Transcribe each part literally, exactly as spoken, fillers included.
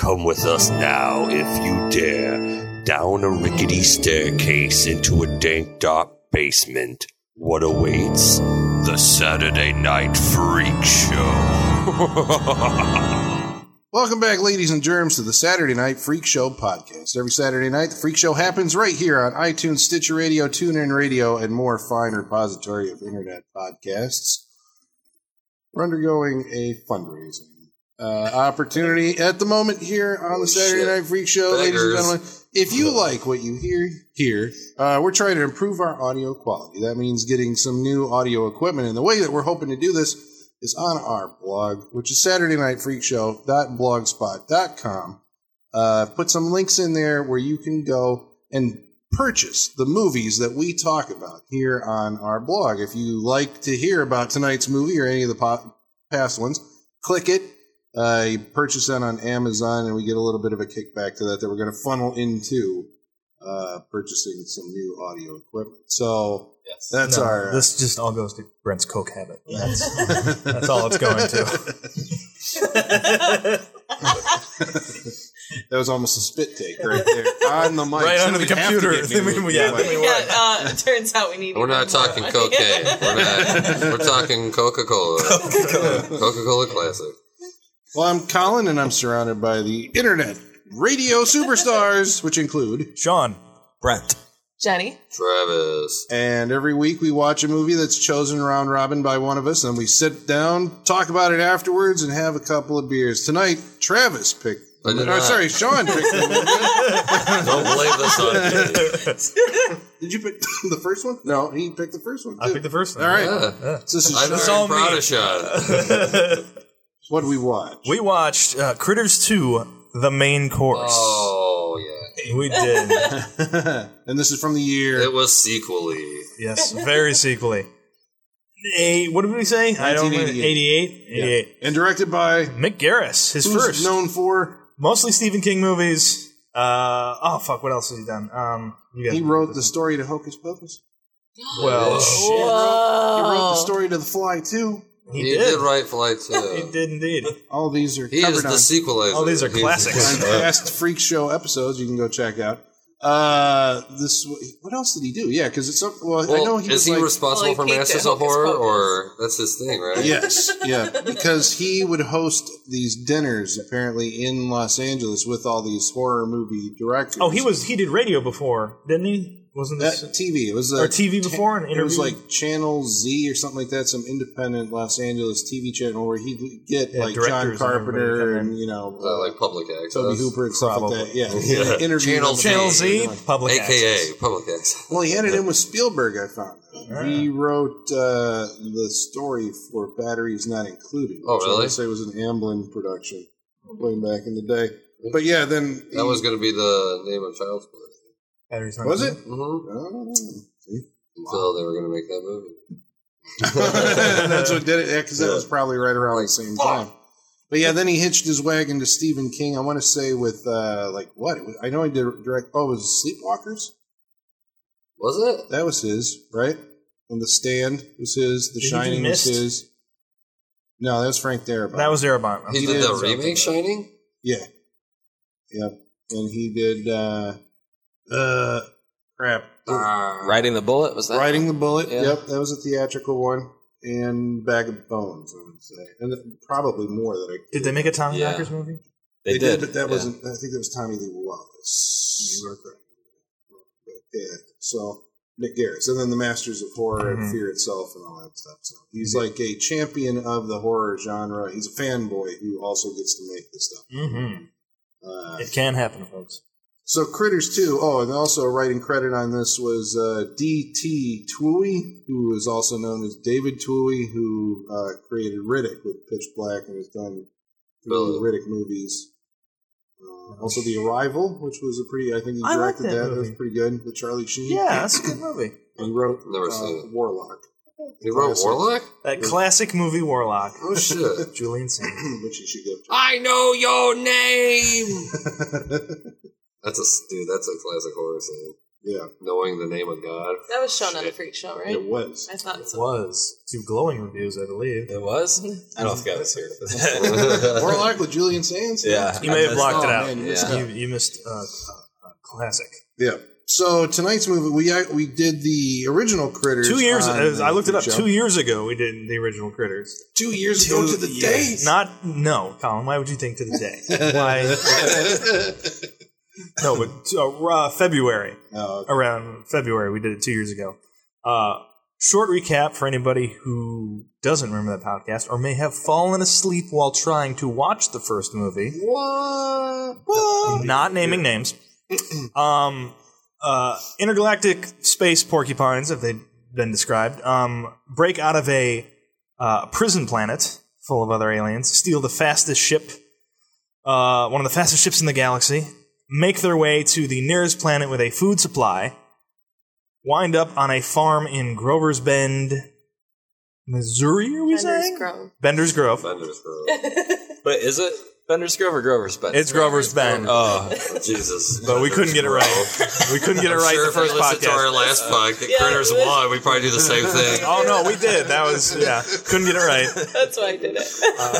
Come with us now, if you dare, down a rickety staircase into a dank, dark basement. What awaits? The Saturday Night Freak Show. Welcome back, ladies and germs, to the Saturday Night Freak Show podcast. Every Saturday night, the Freak Show happens right here on iTunes, Stitcher Radio, TuneIn Radio, and more fine repository of internet podcasts. We're undergoing a fundraising uh, opportunity at the moment here on the Saturday Night Freak Show, Beggars. ladies and gentlemen. If you like what you hear here, uh, we're trying to improve our audio quality. That means getting some new audio equipment. And the way that we're hoping to do this is on our blog, which is saturday night freak show dot blogspot dot com. Uh, put some links in there where you can go and purchase the movies that we talk about here on our blog. If you like to hear about tonight's movie or any of the po- past ones, click it. Uh, you purchase that on Amazon, and we get a little bit of a kickback to that that we're going to funnel into uh, purchasing some new audio equipment. So Yes. that's No, our... Uh, this just all goes to Brent's coke habit. That's, that's all it's going to. That was almost a spit take right there on the mic. Right under the Somebody have to computer. get me Then we- a little yeah, mic. then we- Yeah, uh, it turns out we need. We're not more talking money. cocaine. We're not. We're talking Coca-Cola. Coca-Cola. Coca-Cola Classic. Well, I'm Colin, and I'm surrounded by the internet radio superstars, which include... Sean. Brent. Jenny. Travis. And every week we watch a movie that's chosen round robin by one of us, and we sit down, talk about it afterwards, and have a couple of beers. Tonight, Travis picked... I did or, not. sorry, Sean picked the movie. Don't blame this on me. Did you pick the first one? No, he picked the first one, too. I picked the first one. All right. Yeah. So this is I'm Sean. very all proud me. of Sean. What did we watch? We watched uh, Critters two, The Main Course. Oh, yeah. We did. And this is from the year... It was sequely. Yes, very sequely. A, what did we say? I don't know. nineteen eighty-eight. eighty-eight? eighty-eight. And directed by... Mick Garris, his who's first. known for... Mostly Stephen King movies. Uh, oh, fuck, what else has he done? Um, you guys- He wrote the story to Hocus Pocus. Well, He wrote the story to The Fly, too. he, He did. did write Flight He two. did indeed. All these are He is covered the on, sequelizer. Oh, these are He's- classics. on past Freak Show episodes. You can go check out. Uh, this. What else did he do? Yeah, because it's... Well, Well, I know he is was he like... responsible Well, he for peaked Masters at of Hocus Horror, Pocus. or that's his thing, right? Yes, yeah, because he would host these dinners apparently in Los Angeles with all these horror movie directors. Oh, he was. He did radio before, didn't he? Wasn't this that T V. It was a or T V before an It was interview? like Channel Z or something like that, some independent Los Angeles T V channel where he would get Yeah, like John directors and Carpenter everybody and come in. you know Uh, like public access. Toby Hooper and stuff Probably. like that. Yeah, Yeah. yeah. Interview Channel them. Channel Z. Z, public A K A access. public access. Well, he had it in with Spielberg. I found out. He wrote uh, the story for Batteries Not Included. Oh, which I really? would say was an Amblin production way back in the day. But yeah, then That was going to be the name of Child's Play. Batteries not was it? included. Mm-hmm. Oh, see? Until they were going to make that movie. That's what did it, yeah, because that was probably right around the same time. But yeah, then he hitched his wagon to Stephen King. I want to say with, uh, like, what? I know he did direct, oh, it was Sleepwalkers? Was it? That was his, right? And The Stand was his. The Did he do Shining was Mist? his. No, that was Frank Darabont. That was Darabont. He, He did, did the something remake like Shining? Yeah. Yep. And he did, uh, uh, crap. Uh, Riding the Bullet, was that? Riding the Bullet. Yeah. Yep, that was a theatrical one. And Bag of Bones, I would say. And th- probably more that I Did they make a Tommy Yeah. Knockers movie? They, They, did, did, but that yeah. wasn't. I think that was Tommy Lee Wallace. You are correct. But, yeah. So Nick Garris, and then the Masters of Horror Mhm. and Fear Itself and all that stuff. So he's like a champion of the horror genre. He's a fanboy who also gets to make this stuff. Mm-hmm. Uh, It can happen, folks. so Critters two. Oh, and also writing credit on this was uh, D T Twooey, who is also known as David Twooey, who uh, created Riddick with Pitch Black and has done Really? three Riddick movies. Uh, also, The Arrival, which was a pretty, I think he I like directed that that. That movie. was pretty good with Charlie Sheen. Yeah, that's a good movie. And he wrote Never uh, seen it. Warlock. He wrote Classic. Warlock? That classic movie Warlock. Oh, shit. Julian Sands. Which you should go I know your name! to. That's a, dude, that's a classic horror scene. Yeah. Knowing the name of God. That was shown on the Freak Show, right? It was. I thought It so. was. Two glowing reviews, I believe. It was? I don't think I was here. Warlock with Julian Sands? Yeah. You may have blocked Oh, it out. man, you Yeah. missed You, out. you missed uh, uh, classic. Yeah. So tonight's movie, we we did the original Critters. Two years. on As I looked it up. the show. Two years ago, we did the original Critters. Two years ago to the day. Not no, Colin. Why would you think to the day? Why? No, but uh, uh, February. Oh, okay. Around February, we did it two years ago. Uh, short recap for anybody who doesn't remember that podcast or may have fallen asleep while trying to watch the first movie. What? What? Not naming names. Um, uh, intergalactic space porcupines, if they'd been described, um, break out of a uh, prison planet full of other aliens, steal the fastest ship, uh, one of the fastest ships in the galaxy, make their way to the nearest planet with a food supply, wind up on a farm in Grover's Bend, Missouri, are we Bender's saying? Grove. Bender's Grove. Bender's Grove. But is it Bender's Grove or Grover's Bend? It's Grover's Bend. Oh, Jesus. But we couldn't get it right. We couldn't get it I'm right sure the if first we listened podcast. to our last podcast, Yeah, Critters it was- one, we probably do the same thing. Oh no, we did. That was yeah. Couldn't get it right. That's why I did it.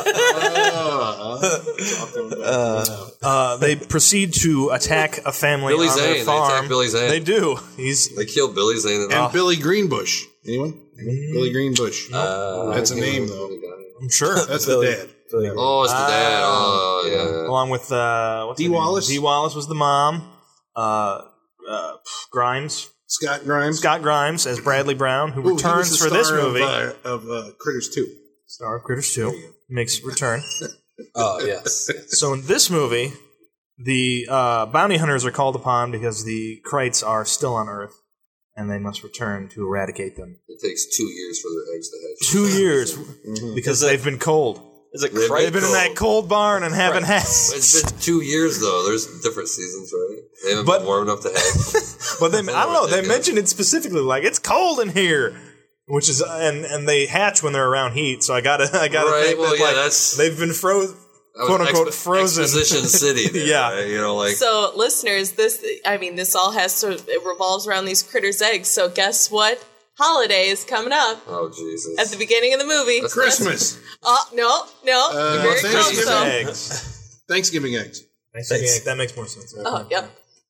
Uh, Uh, they proceed to attack a family Billy on Zane. their They farm. attack Billy Zane. They do. He's They killed Billy Zane. and And Billy Greenbush. Anyone? Billy Greenbush. uh, That's a name, though. I'm sure That's the dad. Oh, it's the dad. Oh, yeah. along with uh, what's Dee her name? Wallace? Dee Wallace was the mom. Uh, uh, Grimes, Scott Grimes. Scott Grimes as Bradley Brown, who Ooh, he was returns the for this star of, movie. uh, of uh, Critters two. Star of Critters two makes return. oh yes. So in this movie, the uh, bounty hunters are called upon because the Krites are still on Earth, and they must return to eradicate them. It takes two years for their eggs to hatch. Two years Mm-hmm. because they've been cold. Is it They've Christ? They've been in that cold barn and haven't had. It's been two years, though. There's different seasons, right? They haven't But- been warm enough to hatch. But they, I don't know. They ridiculous. mentioned it specifically, like it's cold in here, which is and and they hatch when they're around heat. So I gotta I gotta Right, think well, that yeah, like that's- they've been frozen, That was quote unquote expo- frozen. Exposition City. There, Yeah. right? You know, like So, listeners, this, I mean, this all has to, it revolves around these critters' eggs. So, guess what? Holiday is coming up oh Jesus. at the beginning of the movie. That's Christmas. Oh, no, no. Uh, you're very close, Thanksgiving. though. eggs. Thanksgiving eggs. Thanks. That makes more sense. Oh, yep.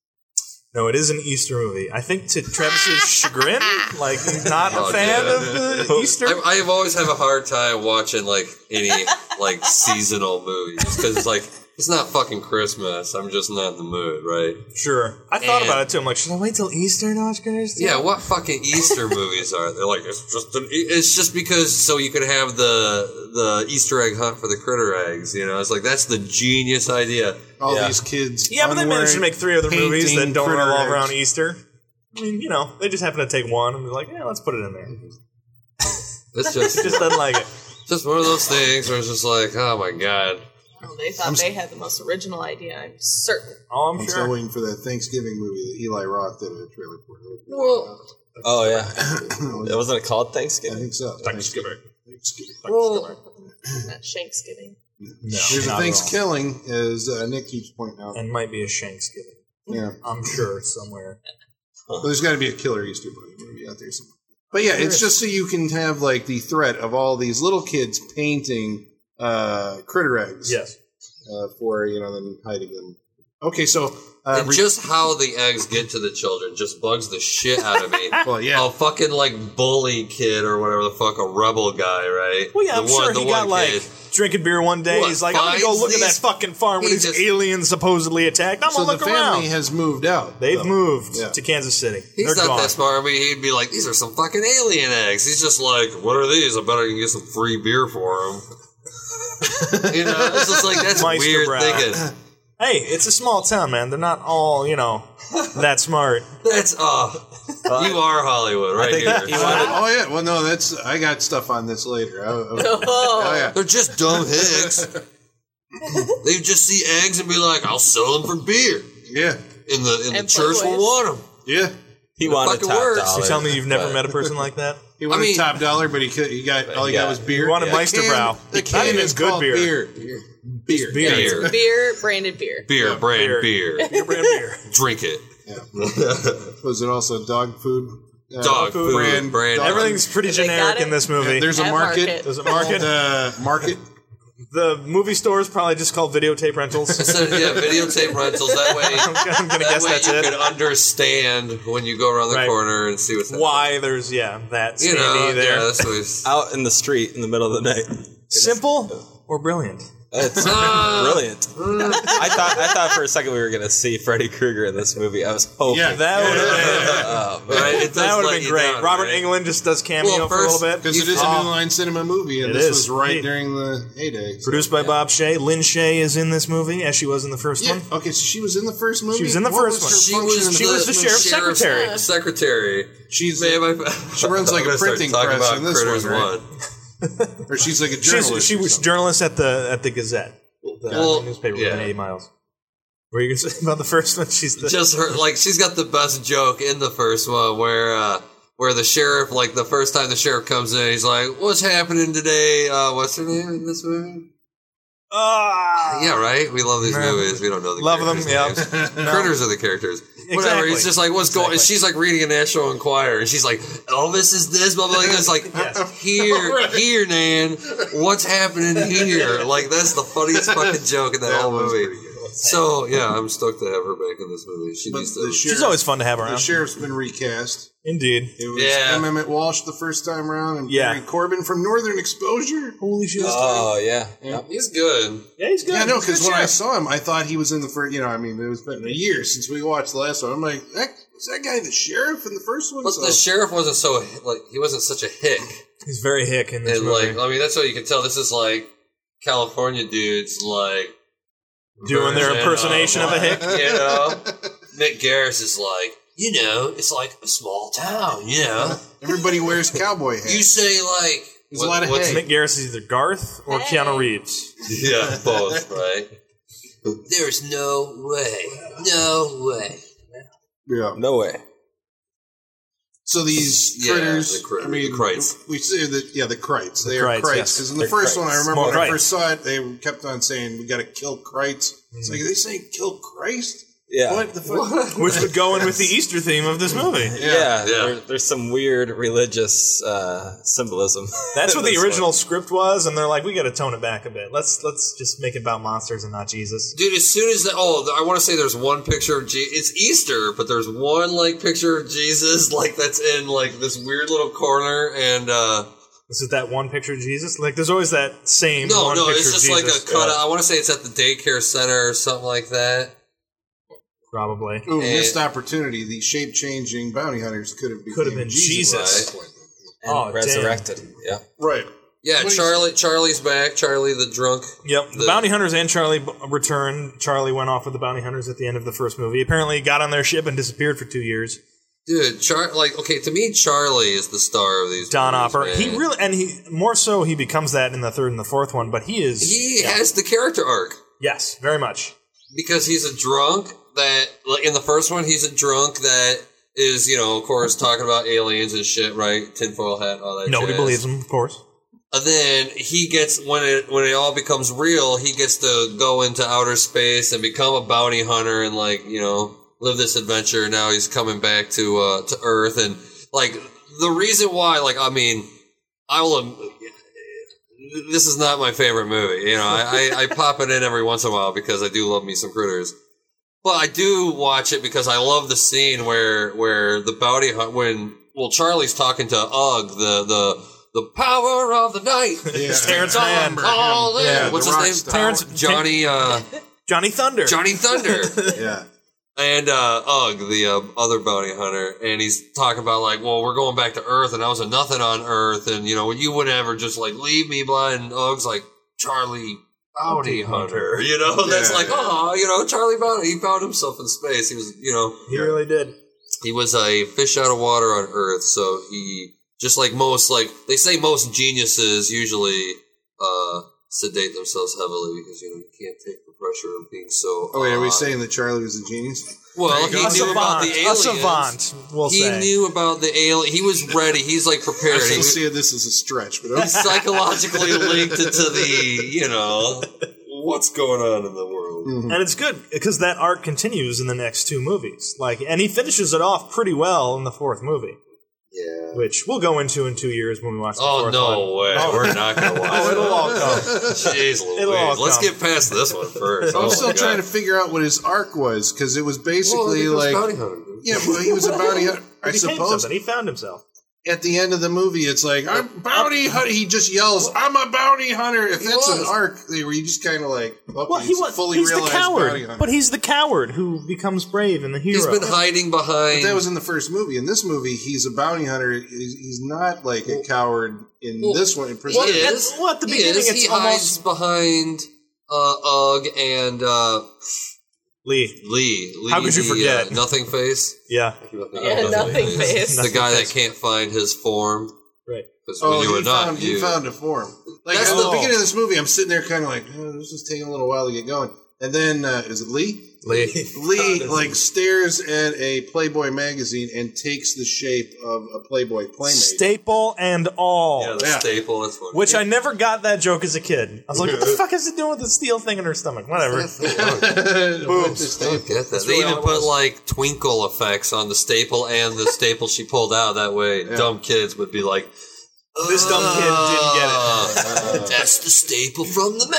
No, it is an Easter movie. I think to Travis's chagrin, like he's not a Oh, fan yeah. of the Easter. I, I have always have a hard time watching like any like seasonal movies because it's like it's not fucking Christmas. I'm just not in the mood, right? Sure, I thought And- about it too. I'm like, should I wait till Easter and watch Critters? Yeah, what fucking Easter movies are there? Like it's just an, it's just because so you could have the the Easter egg hunt for the critter eggs. You know, it's like that's the genius idea. All Yeah. these kids. Yeah, but they managed to make three other movies that painting don't critter revolve eggs. around Easter. I mean, you know, they just happen to take one and be like, yeah, let's put it in there. It's just Just doesn't like it. just one of those things where it's just like, oh my god. Oh, they thought they had the most original idea, I'm certain. Oh, I'm I'm sure. still waiting for that Thanksgiving movie that Eli Roth did a trailer for. Well, Oh yeah. Wasn't it called I Thanksgiving? think so. Thanksgiving. Thanksgiving. well, Not Shanksgiving. No, There's a not at all. Thanksgiving, as uh, Nick keeps pointing out. And might be a Shanksgiving. Yeah. I'm sure somewhere. Well, there's got to be a killer Easter bunny movie out there somewhere. But yeah, it's just so you can have like the threat of all these little kids painting uh, critter eggs. Yes. Uh, for you know them hiding them. Okay, so uh, and re- just how the eggs get to the children just bugs the shit out of me. well, yeah, A fucking like bully kid or whatever the fuck, a rebel guy, right? Well, yeah, I'm the sure one, the he got one like kid. drinking beer one day. What, He's like, I'm gonna go finds look at that these- fucking farm where he these just- aliens supposedly attacked. I'm so gonna the look family around. has moved out. They've though. moved Yeah. to Kansas City. He's They're not gone. that smart. I mean, he'd be like, "These are some fucking alien eggs." He's just like, "What are these? I bet I can get some free beer for them." You know, it's just like that's Meister weird Brown. thinking. Hey, it's a small town, man. They're not all, you know, that smart. That's oh, you are Hollywood right think here. he wanted- Oh yeah, well no, that's I got stuff on this later. I, I, Oh, oh yeah, They're just dumb hicks. They just see eggs and be like, "I'll sell them for beer." yeah, In the in the And church will Playboys. want them. yeah. He The wanted fucking top works. dollar. You tell me you've never but- met a person like that? He wanted I mean- top dollar, but he could, he got all he Yeah. got was beer. He wanted The Meister can- Brow. The Not can even is good called beer. beer. Beer. Beer. Beer, beer, branded beer. beer, brand beer. beer. Beer brand beer. Drink it. Yeah. Was it also dog food? Uh, Dog food, brand, brand. dog- Everything's pretty They got generic it. in this movie. There's a At market. market. There's a market. The market. The movie store is probably just called videotape rentals. So, yeah, videotape rentals. That way, I'm gonna that guess way that's you it. can understand when you go around the Right. corner and see what's happening. Why there's yeah that You standee know, there. yeah, that's always. Out in the street in the middle of the night. Simple or brilliant? It's Ah. brilliant. I thought I thought for a second we were going to see Freddy Krueger in this movie. I was hoping. Yeah. That would have been Oh, man. Right? It does that would let have been you great. down, Robert right? England just does cameo Well, for a first- little bit. Because it is a New Line Cinema movie, and It this is. was right Indeed. during the heyday. so- Produced by Bob Shea. Lynn Shea is in this movie as she was in the first Yeah. one. Okay, so she was in the first movie. She was in the What first was one. her She function was, in She was the first sheriff's movie? secretary. Secretary. She's Man, a, my- she runs like I'm a gonna start printing talking press about in this Critters one, right? one. or she's like a She's, journalist. she or was something. journalist at the at the Gazette, the Well, newspaper yeah. within eighty miles. What were you gonna say about the first one? She's the Just her, like she's got the best joke in the first one where uh, where the sheriff, like the first time the sheriff comes in, he's like, "What's happening today?" Uh, what's her name in this movie? ah Yeah, right. We love these Yeah. movies. We don't know the Love them, characters' yeah. names. Critters are the characters. Whatever. Exactly. He's just like, what's going? And Exactly. she's like reading a National Enquirer, and she's like, Elvis is this, blah blah. blah. It's like, here, here, Nan, what's happening here? Like that's the funniest fucking joke in that, That whole was movie. pretty good. So yeah, I'm stoked to have her back in this movie. She But needs the to. sheriff, She's always fun to have the around. sheriff's been recast. Indeed. It was Yeah. M. Emmett Walsh the first time around, and Yeah. Barry Corbin from Northern Exposure. Holy shit. Oh yeah. Yeah. He's good. Yeah, he's good. Yeah, no, He's a because good when I sheriff. saw him, I thought he was in the first. You know, I mean, it was been a year since we watched the last one. I'm like, that, was that guy the sheriff in the first one? But So- the sheriff wasn't so like he wasn't such a hick, He's very hick in this and movie. like I mean that's what you can tell. This is like California dudes like Doing their version impersonation of a hick. You know, Nick Garris is like, you know, it's like a small town. You know, Everybody wears cowboy hats. you say like There's a lot of what's- hay. Nick Garris is either Garth or Hey. Keanu Reeves. Yeah, both right. There's no way, no way. yeah. No way. So these Yeah, critters, the critter- I mean, the Krites. we say that, yeah, the Krites. They The are Krites, Krites. yes. Because in the They're first Krites. one, I remember More when I Krites. first saw it, they kept on saying, we got to kill Krites. It's like, are they saying kill Christ? Yeah. What the fuck? Which would go in with the Easter theme of this movie. Yeah, Yeah. There, there's some weird religious uh, symbolism. That's what the This original one. script was, and they're like, we got to tone it back a bit. Let's let's just make it about monsters and not Jesus. Dude, as soon as the, oh, I want to say there's one picture of Jesus. It's Easter, but there's one like picture of Jesus like that's in like this weird little corner, and uh Is it that one picture of Jesus? Like, there's always that same no, one no, picture it's just of like Jesus. a cut. I want to say it's at the daycare center or something like that. Probably. Ooh, And- missed opportunity. The shape changing bounty hunters could have Could have became been Jesus. Right. And Oh, damn. resurrected. Yeah. Right. Yeah, What do you- Charlie. Charlie's back. Charlie the drunk. Yep. The, The- bounty hunters and Charlie b- returned. Charlie went off with the bounty hunters at the end of the first movie. Apparently got on their ship and disappeared for two years. Dude, Char like okay, to me, Charlie is the star of these. Don movies, Opper. man. He really, and he, more so, he becomes that in the third and the fourth one, but he is. he has the character arc. Yes, very much. Because he's a drunk that, like in the first one, he's a drunk that is, you know, of course, talking about aliens and shit, right? Tinfoil hat, all that. Nobody jazz. believes him, of course. And then he gets when it when it all becomes real, he gets to go into outer space and become a bounty hunter and like you know live this adventure. Now he's coming back to uh, to Earth and like the reason why, like I mean, I will. Um, this is not my favorite movie. You know, I, I, I pop it in every once in a while because I do love me some Critters. But I do watch it because I love the scene where where the bounty hunt when well Charlie's talking to Ugg the the the power of the night. Yeah. Terrence Mann. Call in. Yeah, What's the his rock name? star. Terrence- Johnny uh, Johnny Thunder. Johnny Thunder Yeah. and uh, Ugg the uh, other bounty hunter, and he's talking about like, well, we're going back to Earth, and I was a nothing on Earth, and you know you would never just like leave me blind. And Ugg's like Charlie. Bounty hunter, you know, that's Yeah, like, yeah. oh, you know, Charlie Bounty, he found himself in space. He was, you know, He really did. he was a fish out of water on Earth, so he, just like most, like, they say most geniuses usually uh, sedate themselves heavily because, you know, you can't take the pressure of being so. Oh, wait, are we uh, saying that Charlie was a genius? Well, he A knew about savant. the A aliens. savant, we'll he say. knew about the alien. He was ready. He's like I prepared. He still was see this as a stretch, but okay. psychologically linked to the, you know, what's going on in the world. Mm-hmm. And it's good because that arc continues in the next two movies. Like, and he finishes it off pretty well in the fourth movie. Yeah. Which we'll go into in two years when we watch the Oh, fourth no one. way. Oh. We're not going to watch Oh, it'll that. all come. Jeez It'll all Louise. Let's come. get past this one first. I'm Oh, still my trying to God. figure out what his arc was because it was Well, basically he was like, bounty hunter, dude. yeah, well, he was a bounty hunter. I He became suppose something. He found himself. at the end of the movie, it's like I'm bounty hunter. He just yells, "I'm a bounty hunter." If He that's was. an arc, where you just kind of like, oh, Well, he he's was. fully He's the realized bounty coward, hunter. but he's the coward who becomes brave and the hero. He's been hiding behind. But that was in the first movie. In this movie, he's a bounty hunter. He's, he's not like a coward in well, this one. In he presented. is. well, at the He beginning, is. it's he almost- hides behind uh, Ugg and uh, Lee. Lee. Lee. How could you the, forget? Uh, nothing face. Yeah. Yeah, nothing face. The guy that can't find his form. Right. Because Oh, when you he were not found, you. he found a form. Like That's at the the- beginning of this movie, I'm sitting there kind of like, oh, this is taking a little while to get going. And then, uh, is it Lee? Lee. Lee like stares at a Playboy magazine and takes the shape of a Playboy playmate. Staple and all. yeah, the Yeah. staple. That's what. Which I never got that joke as a kid. I was like, what the fuck is it doing with the steel thing in her stomach? Whatever. Boobs. I don't get that. They really even all it put was. like twinkle effects on the staple and the staple she pulled out. That way, dumb kids would be like, This dumb kid didn't get it. "Ah, that's the staple from the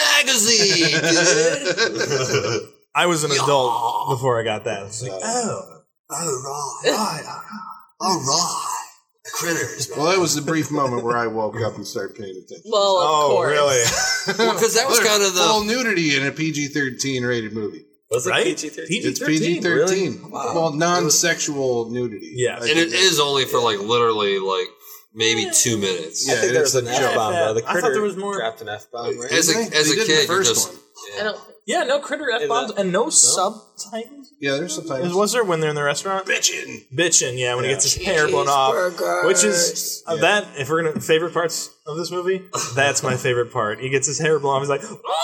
magazine, kid." I was an adult before I got that. I was like, oh. All right, all right, critters. Well, that was the brief moment where I woke up and started paying attention. Well, of Oh, course. really? Well, because that was There's kind of full the. nudity in a P G thirteen rated movie. Was it Right? P G thirteen? It's P G thirteen. Well, non-sexual nudity. Yes. I And it think is only for like literally like maybe two minutes. Yeah, I think there was it's an a joke. F bomb though. The I thought critter there was more- dropped an F bomb, right? As a Didn't they? as They a did in kid, the you first just. one. I don't. Yeah, no critter F bombs that- and no subtitles. Yeah, there's sometimes. Was there when they're in the restaurant? bitchin'. Bitchin', yeah, when he gets his hair blown off. Which is uh, that, if we're going to, favorite parts of this movie, that's my favorite part. He gets his hair blown off, he's like,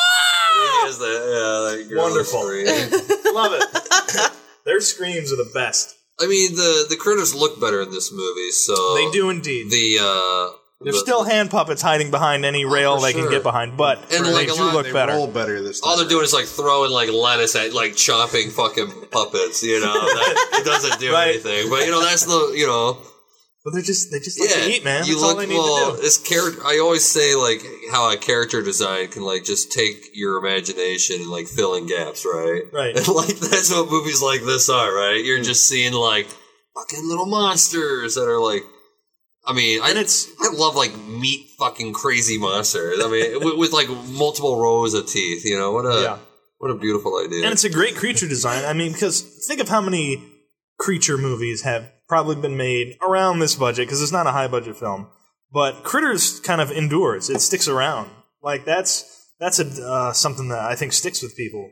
He has that, yeah, that girl Wonderful. scream. love it. Their screams are the best. I mean, the the critters look better in this movie, so They do indeed. The uh, There's the- still hand puppets hiding behind any rail for they can sure. get behind, but And they like a do lot- look They better. roll better this time. all they're doing is like throwing like lettuce at like chopping fucking puppets. You know, that, it doesn't do Right. anything. But you know, that's the you know. But they're just they just like Yeah, to eat, man. you That's look all they need well. to do. This character, I always say like how a character design can like just take your imagination and like fill in gaps, right? Right. And like that's what movies like this are, right? You're just seeing like fucking little monsters that are like. I mean, I, And it's- I love like meat fucking crazy monsters. I mean, with, with like multiple rows of teeth. You know what a Yeah. what a beautiful idea. And it's a great creature design. I mean, because think of how many creature movies have probably been made around this budget, because it's not a high budget film. But Critters kind of endures; it sticks around. Like that's that's a uh, something that I think sticks with people.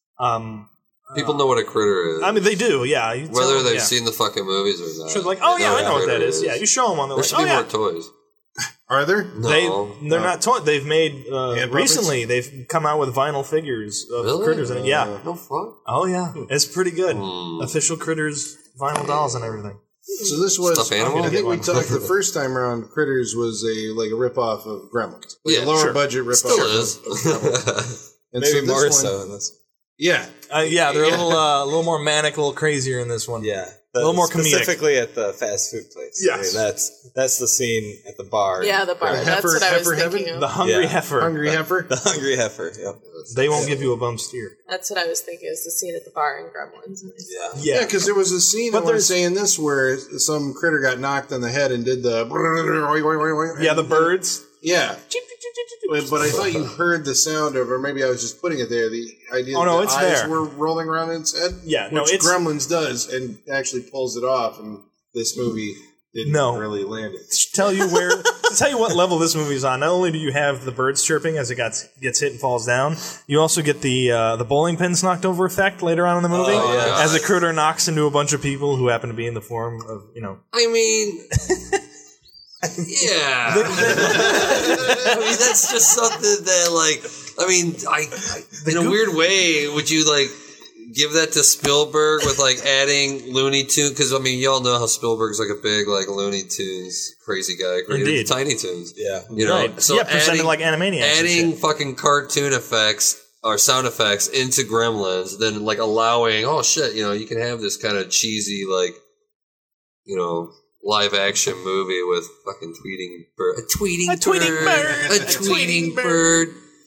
Um, People know what a critter is. I mean, they do, yeah. You tell whether them, they've yeah. seen the fucking movies or not. Sure, like, oh They yeah, I know what that critter is. Yeah, you show them on the There like, should oh be yeah. more toys. Are there? No, They they're No. not toy. They've made uh, Hand puppets? recently. They've come out with vinyl figures of Really? critters in it. Yeah. No fun. Oh yeah, it's pretty good. Hmm. Official critters vinyl dolls and everything. So this was. Stuffed animal? I think we Get talked the first time around. Critters was a like a ripoff of Gremlins, like Yeah, a lower sure. budget ripoff. Still of- is. of Gremlins. And Maybe so this more one- so in this. Yeah, Uh, yeah, they're a Yeah. little uh, a little more manic, a little crazier in this one. Yeah, A little more comedic. specifically at the fast food place. Yes. I mean, that's that's the scene at the bar. Yeah, the bar. The That's heifer- what I was heifer thinking heaven? of. The hungry Yeah. heifer. hungry heifer. the hungry heifer. Yep. They won't give you a bum steer. That's what I was thinking. Is the scene at the bar in Gremlins. Yeah. Yeah, because there was a scene But I want to there's- say in this where some critter got knocked on the head and did the Yeah, the birds. yeah. But, but I thought you heard the sound of, or maybe I was just putting it there. The idea Oh, that no, the it's eyes there. were rolling around in its head. Yeah, no, which it's- Gremlins does and actually pulls it off. And this movie didn't No. really land it. To tell you where, to tell you what level this movie's on. Not only do you have the birds chirping as it gets gets hit and falls down, you also get the uh, the bowling pins knocked over effect later on in the movie, Oh, yeah. as the critter knocks into a bunch of people who happen to be in the form of you know. I mean, yeah. I mean, that's just something that, like, I mean, I, I in a weird way, would you like give that to Spielberg with like adding Looney Tunes? Because I mean, y'all know how Spielberg's like a big like Looney Tunes crazy guy, created Indeed. Tiny Toons. Yeah. You know, Right. so yeah, presented adding, like Animaniacs. and adding shit. fucking cartoon effects or sound effects into Gremlins, then like allowing, oh shit, you know, you can have this kind of cheesy, like, you know, live action movie with fucking tweeting bird, a tweeting, A tweeting bird. a tweeting bird.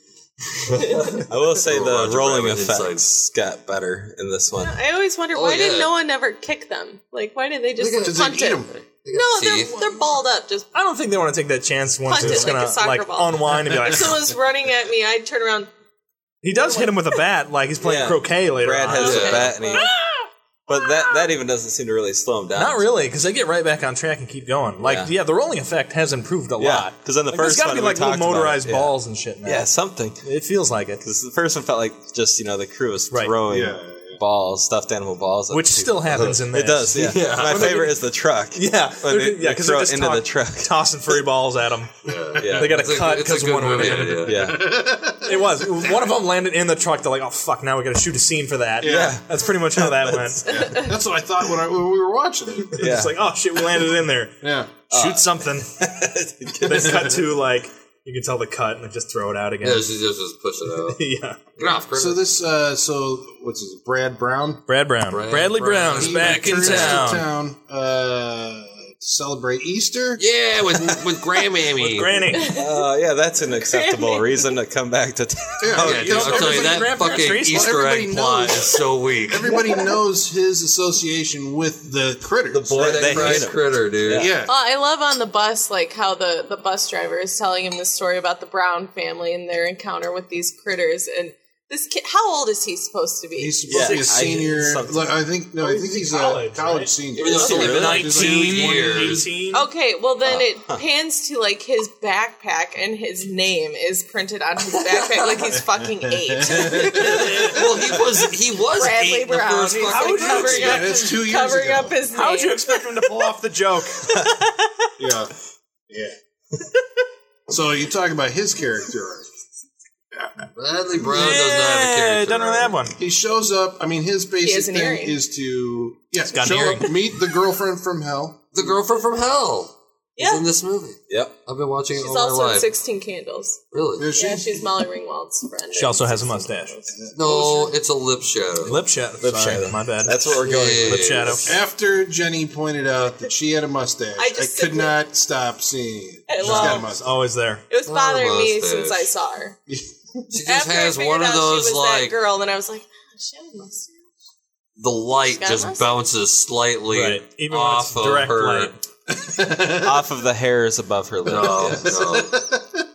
I will say the Roger rolling Rabbit effects got better in this one. I always wonder, Oh, why yeah. did no one ever kick them? Like, why did they just Because they punt eat it? 'em. They got No, teeth. they're, they're balled up. Just I don't think they want to take that chance once Punt it it's like gonna a soccer like ball. unwind and be like. if someone's running at me, I'd turn around. He does hit him with a bat, like he's playing Yeah. croquet later. Brad on. has Yeah. a bat, and he, but that that even doesn't seem to really slow him down. Not really, because they get right back on track and keep going. Like, yeah, Yeah. the rolling effect has improved a Yeah, lot. because in the Like, first there's got one to be we like little talked about motorized it, yeah. balls and shit now. Yeah, something. It feels like it. Because the first one felt like just you know the crew was Right. throwing Yeah, balls, stuffed animal balls, at Which people. still happens in this. It does. Yeah. Yeah. My When they- favorite is the truck. Yeah, When they're- they, yeah, they because throw they're it just into talk- the truck. tossing furry balls at them. Yeah. They got It's to a- cut it's a because good one movie went in. idea. Yeah. It was. One of them landed in the truck. They're like, oh, fuck, now we got to shoot a scene for that. Yeah. That's pretty much how that went. That's what I thought when, I, when we were watching it. Yeah. It's like, oh, shit, we landed in there. Yeah. Shoot something. Then cut to, like, you can tell the cut and then just throw it out again. Yeah, she just, just push it out. Yeah. Get off, Chris. So this, uh, so what's his, Brad Brown? Brad Brown. Brad Bradley Brown. Brown's He back in returns to town. town, uh, to celebrate Easter. yeah, with with Grandmammy. Granny. Uh, yeah, that's an acceptable reason to come back to town. Yeah, Oh, yeah, yeah, you dude, know, I'll tell you everybody- that grandparents fucking raised- Easter well, egg everybody plot knows- is so weak. Everybody knows his association with the critters. The boy They- that they cries hate him. critter, dude. Yeah. Oh, I love on the bus, like how the, the bus driver is telling him the story about the Brown family and their encounter with these critters. And this kid, how old is he supposed to be? He's supposed to be a Yeah, I- senior. something. Look, I think no, I think he's a college, college right? senior. Even though it's only been like two nineteen, years. eighteen. Okay, well then it pans to like his backpack and his name is printed on his backpack like he's fucking eight. Well, he was he was Bradley eight in the Brown. first He's fucking like you covering expect- up, Yeah, that's two years covering ago. up his name. How would you expect him to pull off the joke? Yeah, yeah. So you talk about his character arc. Bradley Brown does not have a Yeah, character. doesn't really have one. He shows up. I mean, his has basic an thing earring. is to yeah got an show earring. up, meet the girlfriend from hell. The girlfriend from hell is Yeah. in this movie. Yep. I've been watching it She's all my also in life. sixteen Candles. Really? Is she? Yeah, she's Molly Ringwald's friend. She also in has a sixteen mustache. Candles. No, it's a lip shadow. Lip shadow. Lip Sorry, shadow. My bad. That's what we're going Yeah. with. Lip shadow. After Jenny pointed out that she had a mustache, I I, just could simply- not stop seeing it. I She's love- got a It's mustache. always there. It was Not a bothering me mustache. since I saw her. She just After has I figured one of out those she was that like girl, then I was like, oh, she had a mustache. the light got a just mustache? bounces slightly Right. Even when off it's of direct her. light. Off of the hairs above her lip. No, yes. no.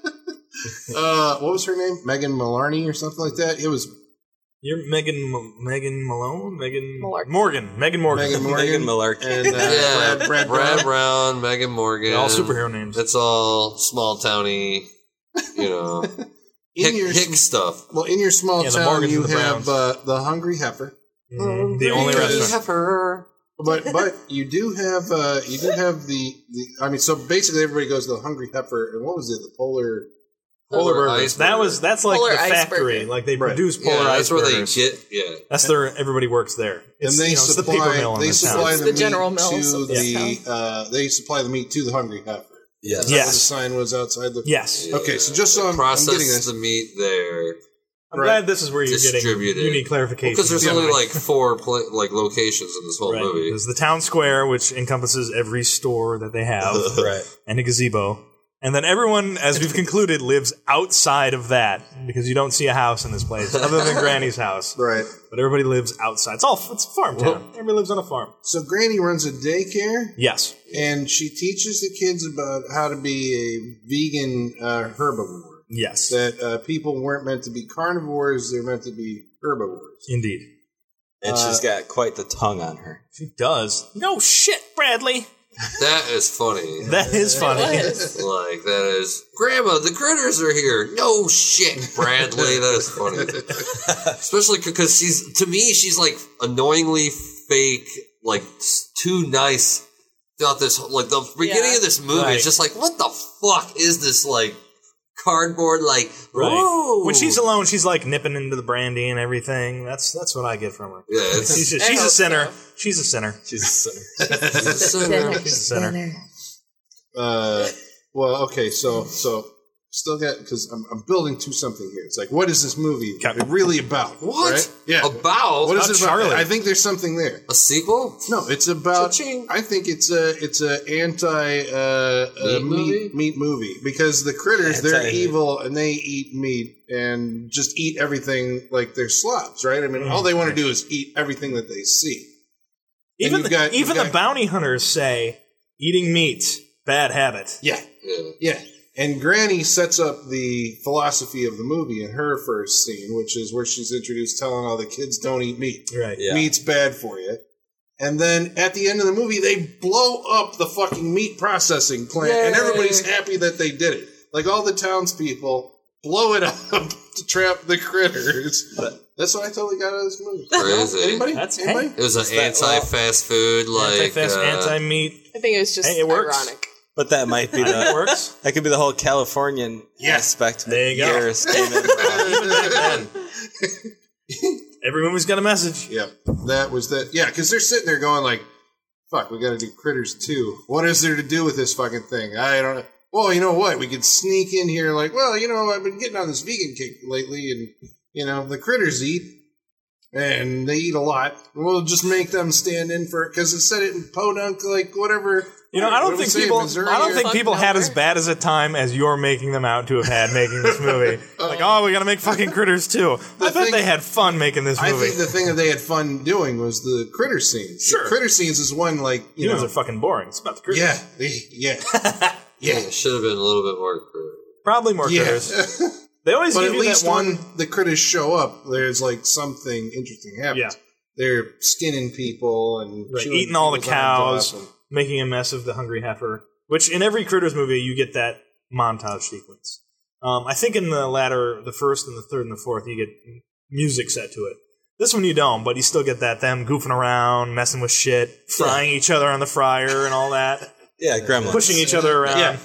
Uh, what was her name? Megan Mullarney or something like that. It was You're Megan M- Megan Malone? Megan Malarkey. Morgan. Megan Morgan. Megan Morgan Megan Malarkey. and uh, Yeah, Brad, Brad, Brad Brown. Brown, Megan Morgan. All superhero names. It's all small towny, you know, In hick, your hick stuff. well, in your small Yeah, the town, Morgans you and the have Browns. uh, the Hungry Heifer. Mhm. The only Because- restaurant. Heifer. But but you do have uh, you do have the, the I mean so basically everybody goes to the Hungry Heifer and what was it the polar Polar Burger. ice. That was that's like Polar the ice factory. burger. Like they Right. produce polar Yeah, ice that's where they burgers. get. Yeah, That's their everybody works there. It's, and they you know, it's the supply paper mill in they this town. supply It's the, the meat General Mills to of this the uh, they supply the meat to the Hungry Heifer. Yes. Is that what the Yes. sign was outside the Yes. Okay, so just so I'm, I'm process getting this. the meat there. I'm Right. glad this is where you're getting Distributed. you need clarification. Because there's Yeah. only like four pla like locations in this whole Right. movie. There's the town square, which encompasses every store that they have, Right. and a gazebo. And then everyone, as we've concluded, lives outside of that because you don't see a house in this place other than Granny's house. Right. But everybody lives outside. It's all it's a farm town. Everybody lives on a farm. So Granny runs a daycare Yes. and she teaches the kids about how to be a vegan uh, herbivore. Yes. That uh, people weren't meant to be carnivores; they're meant to be herbivores. Indeed. And Uh, she's got quite the tongue on her. She does. No shit, Bradley. That is funny. That is funny. Was. Like that is Grandma. The critters are here. No shit, Bradley. That is funny. Especially because she's to me, she's like annoyingly fake. Like too nice. Throughout this, like the beginning Yeah. of this movie, Right. it's just like, what the fuck is this like cardboard? Like, Right. whoa. When she's alone, she's like nipping into the brandy and everything. That's that's what I get from her. yeah, it's She's a, I she's a hope sinner. so. She's a sinner. She's a sinner. she's a sinner. She's a sinner. Uh, well, okay, so so still got because I'm, I'm building to something here. It's like, what is this movie really about? What? Right? Yeah. About? What is About it about? Charlie. I think there's something there. A sequel? No, it's about. Cha-ching. I think it's a it's a anti uh, uh, Meat movie? meat meat movie because the critters they're Anti- evil and they eat meat and just eat everything like they're slobs, right? I mean, all they want to do is eat everything that they see. And Even you've the, got- even you've the got- bounty hunters say eating meat bad habit. Yeah, Yeah. yeah. And Granny sets up the philosophy of the movie in her first scene, which is where she's introduced telling all the kids don't eat meat. Right. Yeah. Meat's bad for you. And then at the end of the movie, they blow up the fucking meat processing plant, and Yay. everybody's happy that they did it. Like all the townspeople blow it up to trap the critters. That's what I totally got out of this movie. Crazy. Anybody? That's- Anybody? It was an that- well, anti-fast food, like Anti-fast, uh, anti-meat. I think it was just Hey, it works. ironic. But that might be It the works. that could be the whole Californian Yeah. aspect. There you go. Garris came in wrong. Every movie's got a message. Yeah, that was that. Yeah, because they're sitting there going like, "Fuck, we got to do Critters too. What is there to do with this fucking thing? I don't know." Well, you know what? We could sneak in here like, well, you know, I've been getting on this vegan kick lately, and you know, the critters eat, and they eat a lot. We'll just make them stand in for it because it said it in Podunk, like whatever. You know, I What don't do we think say, people. Missouri I don't or- think people had as Fuck bad as a time as you're making them out to have had making this movie. Like, oh, we got to make fucking critters too. I bet thing- they had fun making this I movie. think the thing that they had fun doing was the critter scenes. Sure. The critter scenes is one like you Humans know, are fucking boring. It's about the critters. yeah, they- yeah, yeah. It should have been a little bit more. Probably more Yeah. critters. They always But give at you least that one. when the critters show up, there's like something interesting happens. Yeah. They're skinning people and Right, chewing eating all the people's arms cows, off and- making a mess of the hungry heifer. Which in every Critters movie, you get that montage sequence. Um, I think in the latter, the first and the third and the fourth, you get music set to it. This one you don't, but you still get that them goofing around, messing with shit, frying each other on the fryer and all that, Yeah, Gremlins. pushing each other around. Yeah.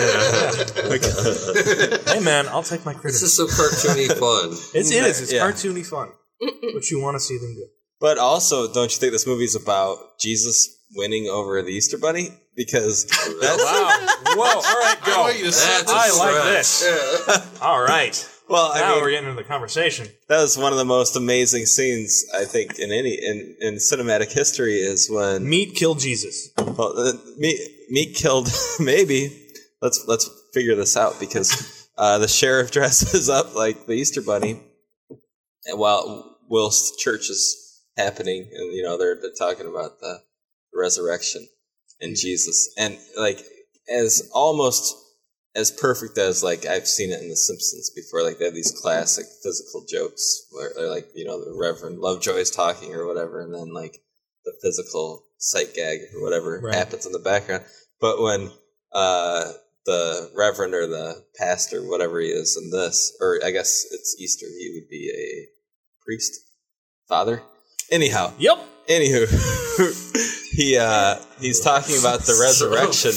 Hey man, I'll take my critters. This is so cartoony fun. It's, it is. It's Yeah. cartoony fun, but you want to see them do. But also, don't you think this movie's about Jesus winning over the Easter Bunny? Because that's Wow! Whoa! All right, I go. want you to That's a I like stretch. this. All right. well, I Now mean, we're getting into the conversation. that was one of the most amazing scenes I think in any in, in cinematic history is when Meat killed Jesus. well, uh, meat meat killed maybe. Let's let's figure this out because uh, the sheriff dresses up like the Easter Bunny, and while whilst church is happening, and you know they're they're talking about the resurrection and Jesus, and like as almost as perfect as like I've seen it in The Simpsons before. Like they have these classic physical jokes where they're like you know the Reverend Lovejoy is talking or whatever, and then like the physical sight gag or whatever Right. happens in the background. But when uh, the Reverend or the pastor, whatever he is in this, or I guess it's Easter, he would be a priest, father. Anyhow, Yep. anywho, he uh, he's talking about the resurrection.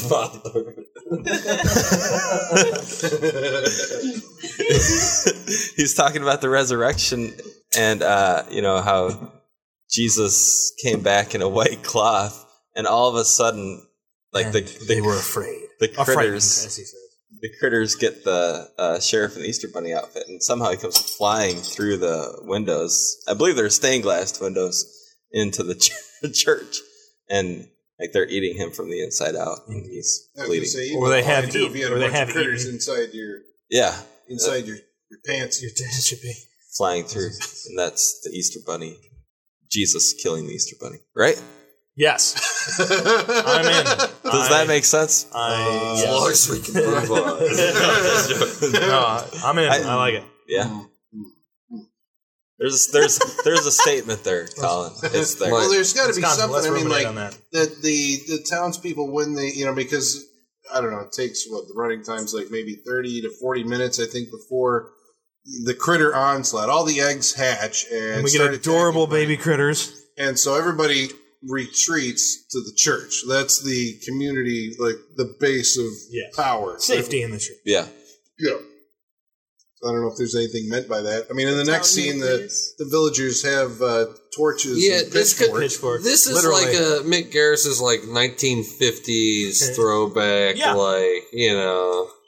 He's talking about the resurrection and uh, you know how Jesus came back in a white cloth, and all of a sudden, like the, the they were afraid. the Or frightened, critters, as he says. the critters get the uh, sheriff in the Easter Bunny outfit, and somehow he comes flying through the windows. I believe they're stained glass windows into the ch- church, and like they're eating him from the inside out, and he's I was gonna bleeding. say, you Or they could have fly, too, eat- if you had or a they bunch have of critters eaten. inside your Yeah, inside your, your pants. Your dad should be. flying through, and that's the Easter Bunny. Jesus killing the Easter Bunny, right? Yes. I'm in. Does that make sense? I, As yes. long as we can move on. No, I'm in. I, I- like it. Yeah. There's there's there's a statement there, Colin. It's there. Well, there's got to be Wisconsin, something. let's I mean, ruminate like on that. that the the townspeople when they you know because I don't know it takes what the running time's like maybe thirty to forty minutes I think before the critter onslaught. All the eggs hatch and, And we get start adorable attacking, baby critters. and so everybody retreats to the church. That's the community, like the base of Yes. power, Safety in the church. Yeah. Yeah. I don't know if there's anything meant by that. I mean, in the next Town scene, the, nucleus. the villagers have uh, torches Yeah, and this could- pitchforks. Pitchfork. This is Literally. like a Mick Garris's like nineteen fifties throwback, Yeah. like you know.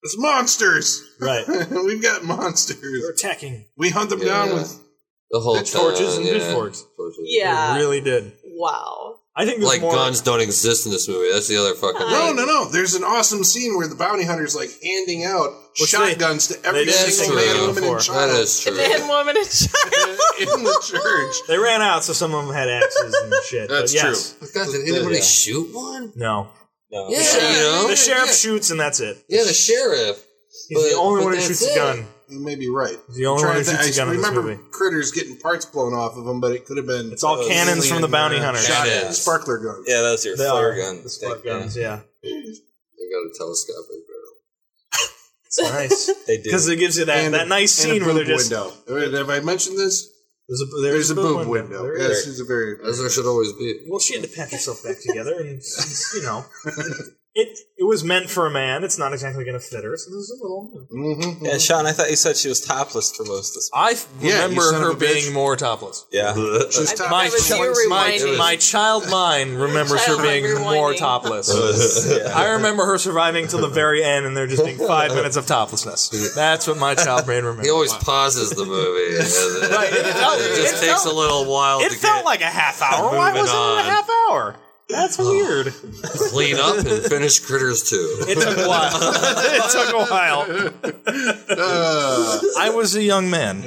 It's monsters. Right. We've got monsters. They're attacking. We hunt them Yeah. down with The whole Pitch torches town, and yeah. pitchforks. Torches. Yeah. They really did. Wow. I think there's Like more. guns don't exist in this movie. That's the other fucking. No, thing. no, no. There's an awesome scene where the bounty hunter's like handing out Which shotguns to every they did single say man, that woman, before. and child That is true. Man, woman, and child. in the church. They ran out, so some of them had axes and shit. That's but yes. true. God, did anybody Yeah. shoot one? No. No. Yeah, The you know. The sheriff yeah. shoots, and that's it. Yeah, the sheriff. He's But- the only but one who that's shoots it. a gun. You may be right. He's the only I'm one who trying to shoots a think- gun I in this remember movie. critters getting parts blown off of them, but it could have been. It's all uh, cannons from the bounty uh, hunter. Shot Cannons. sparkler guns. Yeah, those are your They flare are. gun. The spark thing, yeah. guns, yeah. They got a telescopic barrel. It's nice. They do. Because it gives you that, And that a- nice and a scene where they're boob just. window. Wait, have I mentioned this? There's a, There's, a boob window. There Yes, is. it's a very. As there should always be. Well, she had to patch herself back together, and it's, you know, it it was meant for a man. It's not exactly going to fit her, so there's a little. Mm-hmm. Yeah, Sean, I thought you said she was topless for most of this. I Yeah, remember you son her of a bitch. being more topless. Yeah. She's I top- think My, that was chi- you my, rewinding. my child mind remembers her Child being mind more rewinding. topless. It was- yeah. I remember her surviving till the very end, and there just being five minutes of toplessness. That's what my child brain remembers. He always pauses the movie. and Right, it felt- it just it takes felt- a little while It to felt get like a half hour. Why moving was it on. a half hour? That's weird. clean up and finish Critters two. It took a while. It took a while. Uh, I was a young man.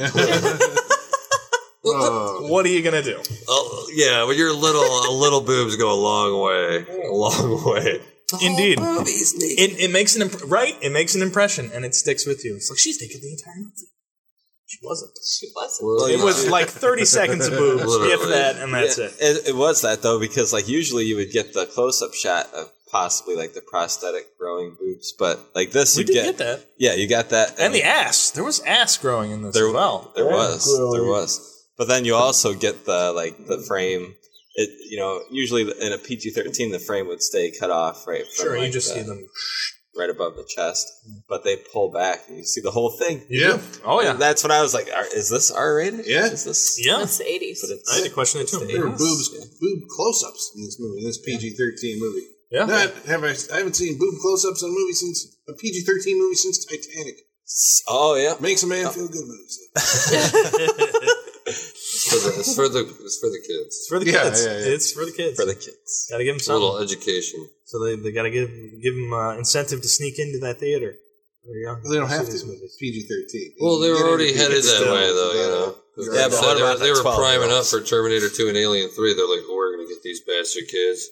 uh, What are you gonna do? Oh, yeah, when you're little, a little boobs go a long way. A long way. Indeed. Movie's naked. It, it makes an imp- right. It makes an impression, and it sticks with you. It's like she's naked the entire movie. She wasn't. She wasn't. Well, It yeah. was like thirty seconds of boobs, if Literally. that, and that's Yeah, it. it. It was that though, because like usually you would get the close-up shot of possibly like the prosthetic growing boobs, but like this We you did get, get that, yeah, you got that, and the ass. There was ass growing in this there as well. there was there was, but then you also get the like the frame. It you know usually in a P G thirteen the frame would stay cut off right from Sure, you like, just the- see them. right above the chest, but they pull back and you see the whole thing. yeah. Oh yeah, And that's when I was like, are, is this R rated? Yeah. Is this? yeah. That's the eighties. But it's, I had to question it too. There were Yes. boobs, Yeah. boob close-ups in this movie, in this P G thirteen movie. Yeah. Not have I, I haven't seen boob close-ups in a movie since a P G thirteen movie since Titanic. Oh yeah. Makes a Oh. man feel good. Movies. It's for the, it's for the, it's for the kids. It's for the Yeah, kids. yeah, yeah. It's for the kids. For the kids. Gotta give them A something. little education. So they they gotta give give them uh, incentive to sneak into that theater. They're young. They don't have See these to. movies. P G thirteen. Well, they were already headed that way, though, you know. Yeah, but So what they were, about they the were priming up twelve-year-olds? for Terminator two and Alien three. They're like, oh, we're going to get these bastard kids.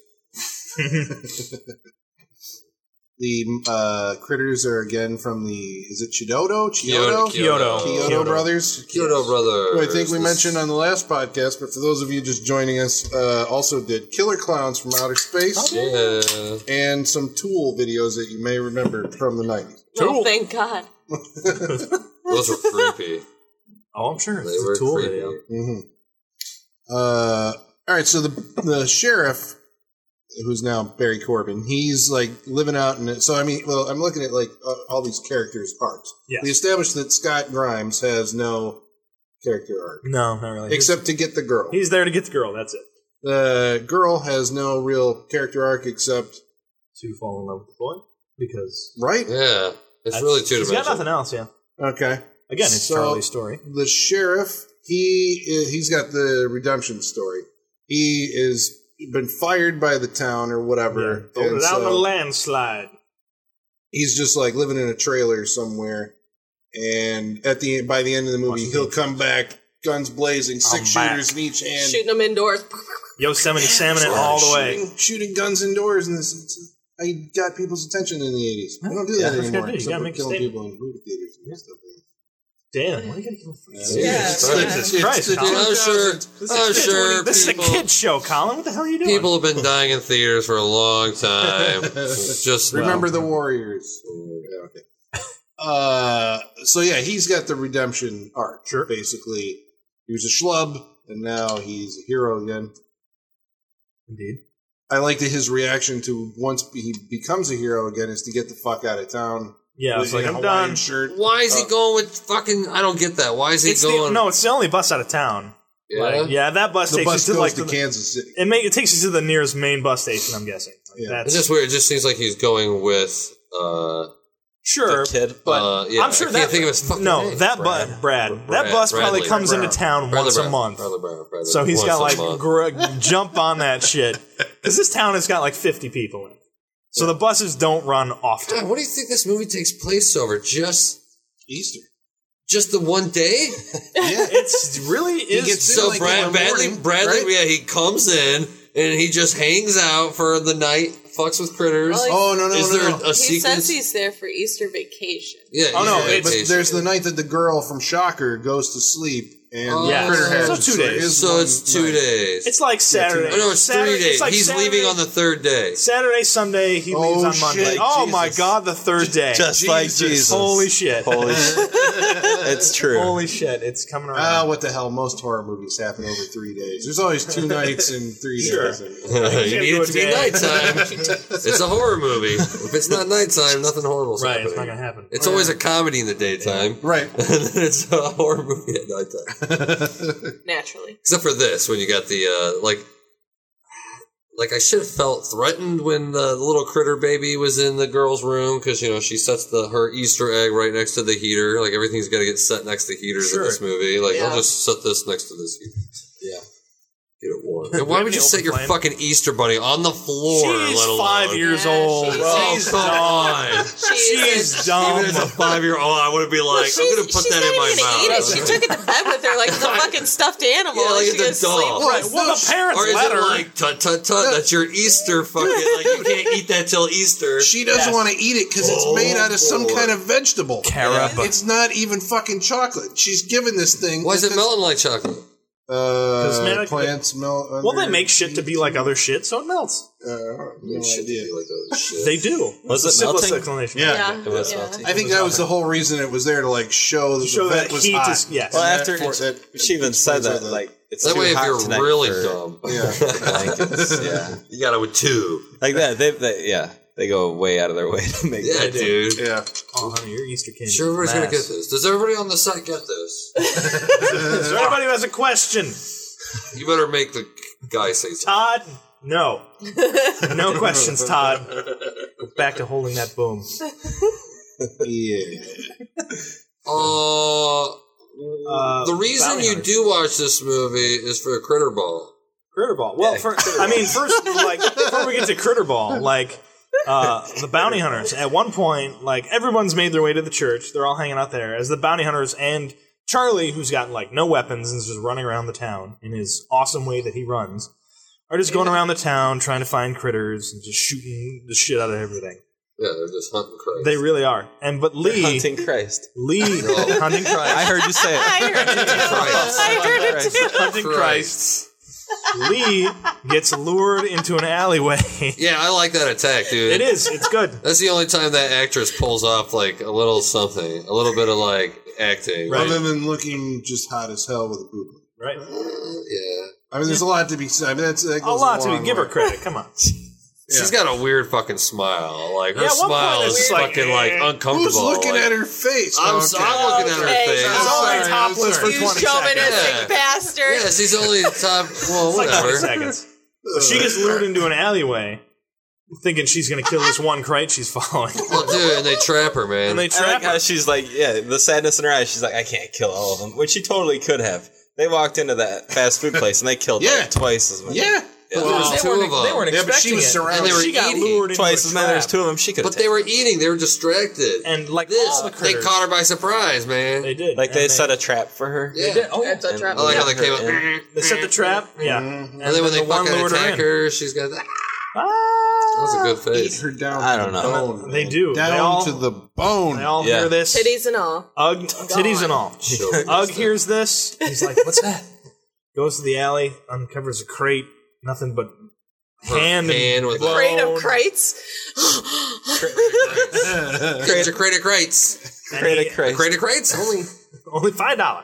The uh, critters are again from the. Is it Chiodo? Kyoto. Chiodo? Kyoto. Kyoto Kyoto. Brothers. Kyoto Brothers. Who I think we This- mentioned on the last podcast, but for those of you just joining us, uh, also did Killer Clowns from Outer Space Yeah. and some Tool videos that you may remember from the nineties. Oh, thank God. Those were creepy. Oh, I'm sure. They It's were a tool creepy. video. Mm-hmm. Uh, all right, so the the sheriff, who's now Barry Corbin, he's like living out in it. So I mean, well, I'm looking at like uh, all these characters' arcs. Yes. We established that Scott Grimes has no character arc No, not really. except to get the girl. he's there to get the girl. That's it. The girl has no real character arc except To fall in love with the boy because right. Yeah. It's that's- really two he's got nothing dimensional. else. Yeah. Okay. Again, it's So- Charlie's story. The sheriff, he he's got the redemption story. He is been fired by the town or whatever. Throw and it down so the landslide. he's just like living in a trailer somewhere. And at the by the end of the movie, Watching he'll the- come back, guns blazing, six I'm shooters in each hand, Shooting them indoors. Yosemite Salmon it all the way. shooting, shooting guns indoors, and this. It's, I got people's attention in the eighties. I don't do Yeah, that that's what you anymore. gotta do. You Except gotta for make a killing statement. people in movie theaters and stuff. Damn, why do you gotta kill him? Yeah. Yeah. It's- Yeah. it's- Jesus Christ, it's the Colin. I'm sure, two thousands. I'm Kids, sure this is a people, kid's show, Colin. What the hell are you doing? people have been dying in theaters for a long time. It's just Remember the Warriors. Yeah, okay. Uh, so yeah, he's got the redemption arc. Sure. Basically, he was a schlub, and now he's a hero again. Indeed. I like that his reaction to once he becomes a hero again is to get the fuck out of town. Yeah, it's with like a I'm Hawaiian done. Shirt. Why is he Uh, going with fucking? I don't get that. Why is he It's going? the, no, it's the only bus out of town. yeah. Like, yeah, that bus The takes bus you to goes like to the, Kansas City. it, may, it takes you to the nearest main bus station. I'm guessing. Like, Yeah. that's It's just weird. It just seems like he's going with uh, Sure, The kid. but Uh, yeah, I'm sure I that can't think of his fucking no name. that Brad. bu- Brad, that Brad, bus probably Bradley. comes into Brown. town Bradley once a Brown. month. Bradley Brown. Bradley So he's once got a like month. gr- jump on that shit because this town has got like fifty people in it. So the buses don't run often. God, what do you think this movie takes place over? Just Easter. just the one day? Yeah. It's really is gets So like Brad, in the Bradley, morning, Bradley, right? yeah, he comes in and he just hangs out for the night, fucks with critters. Well, Oh no no Is no there no. a He sequence? says he's there for Easter vacation. Yeah. Oh, no, Easter it's- But vacation. there's the night that the girl from Shocker goes to sleep and Oh. the Yeah. critter So hatches. two it days. is So one it's two night. days. It's like Saturday. Oh, no, it's Saturday, three days. it's like He's Saturday, leaving on the third day. Saturday, Sunday. He leaves Oh, on Monday. shit, Oh my Jesus. God, the third day. Just Jesus. like Jesus. Holy shit! Holy shit. It's true. Holy shit! It's coming around. Ah, what the hell? Most horror movies happen over three days. There's always two nights and three Sure. days. you can't need do it a to be day. nighttime. It's a horror movie. If it's not nighttime, nothing horrible's right, happening. it's not gonna happen. It's always a comedy in the daytime, Right. and then it's a horror movie at nighttime. Naturally. Except for this, when you got the uh, like, like I should have felt threatened when the little critter baby was in the girl's room because you know she sets the her Easter egg right next to the heater. Like everything's got to get set next to heaters Sure. in this movie. Like Yeah. I'll just set this next to this heater. Yeah. Get it warm. And why have would you the set open your flame? fucking Easter bunny on the floor? She's let alone? five years Yeah, old. she's- Oh, She's come dumb. on. She's dumb. Even as a five-year-old, I would be like, She's, I'm going to put she's that not in my even mouth. gonna eat it. She took it to bed with her like it's a fucking stuffed animal. Yeah, like she it's a goes doll. sleep. Right. Well, the parents Or is let it her. like, tut, tut, tut, that's your Easter fucking, like, you can't eat that till Easter. She doesn't Yes. want to eat it because it's Oh, made out of some boy. kind of vegetable. Carob. It's not even fucking chocolate. She's given this thing. Why is it because- melting like chocolate? Uh, Cosmetic- plants melt. Well, they under make shit to be like other shit, so it melts. Uh, no It should idea. be like other shit. They do. Was That's it the simplest melting? explanation. Yeah. Yeah. It was yeah. melting. I think that was the whole reason it was there to like show that show the vet that was heat hot. is- yes. Well, And after that for- that she even said explains that, why the- like, it's That too way, if hot you're tonight really for dumb, yeah. blankets. Yeah. you got it with two. Like that. They, they, yeah. They go way out of their way to make Yeah, that. dude. Yeah. Oh, honey, your Easter candy. Sure, everybody's going to Mass. get this. Does everybody on the site get this? Is there anybody who has a question? You better make the guy say something. Todd? No. No questions, Todd. Go back to holding that boom. Yeah. Uh, Uh, the reason Bounty you Hunters. do watch this movie is for Critter Ball. Critter Ball. Well, Yeah, for, Critter I mean, first, like, before we get to Critter Ball, like, uh, the bounty hunters, at one point, like, everyone's made their way to the church. They're all hanging out there as the bounty hunters and Charlie, who's got, like, no weapons and is just running around the town in his awesome way that he runs, are just going around the town trying to find critters and just shooting the shit out of everything. Yeah, they're just hunting Christ. They really are. And, but Lee, Hunting Christ. Lee, hunting Christ. I heard you say it. I heard it too. Christ. I heard it too. hunting Christ. Lee gets lured into an alleyway. Yeah, I like that attack, dude. It is. It's good. That's the only time that actress pulls off like a little something, a little bit of like acting. Right. Other than looking just hot as hell with a boob. Right. Yeah. I mean, there's a lot to be said. I mean, that's, that A goes lot to long be. Give her way. credit. Come on. She's got a weird fucking smile. Like her Yeah, at one smile point is it's like, fucking like eh. uncomfortable. Who's looking like, at her face? I'm, Okay. so, I'm looking at her Okay, face. so- She's only sorry, I'm topless for sorry. twenty You chauvinistic seconds. Yeah. bastard. Yeah, she's only top. Well, It's like twenty whatever. seconds. So she gets lured into an alleyway, thinking she's going to kill this one crate she's following. Well, dude, and they trap her, man. And they I trap like how her. she's like, yeah, the sadness in her eyes. She's like, I can't kill all of them, which she totally could have. They walked into that fast food place and they killed Yeah. like twice as many. Yeah. But there was They two weren't, of them. they weren't Yeah, but expecting she was it. surrounded. And they were she got eating. lured into Twice a as many. There's trap. two of them. She could have. But they were eating. They were distracted. And like this, all the they critters. caught her by surprise, man. They did. like And they set a trap for her. Yeah. did. Oh, It's a trap. I like how they her came up. in. They set the trap. Yeah. Mhm. And then when they the one fucking lured her attack in. her, she's got that. Ah, That was a good Eat face. her down I to don't the know. bone. They do. Down They all- to the bone. They all Yeah. hear this. Titties and all. Ugg, titties and all. Show Ugg hears this. He's like, "What's that?" Goes to the alley, uncovers a crate, nothing but hand, hand and with bone. Crate of crates. Get your crate of crates. And Crate he- of Christ. Crate of crates? Only. Only five dollars.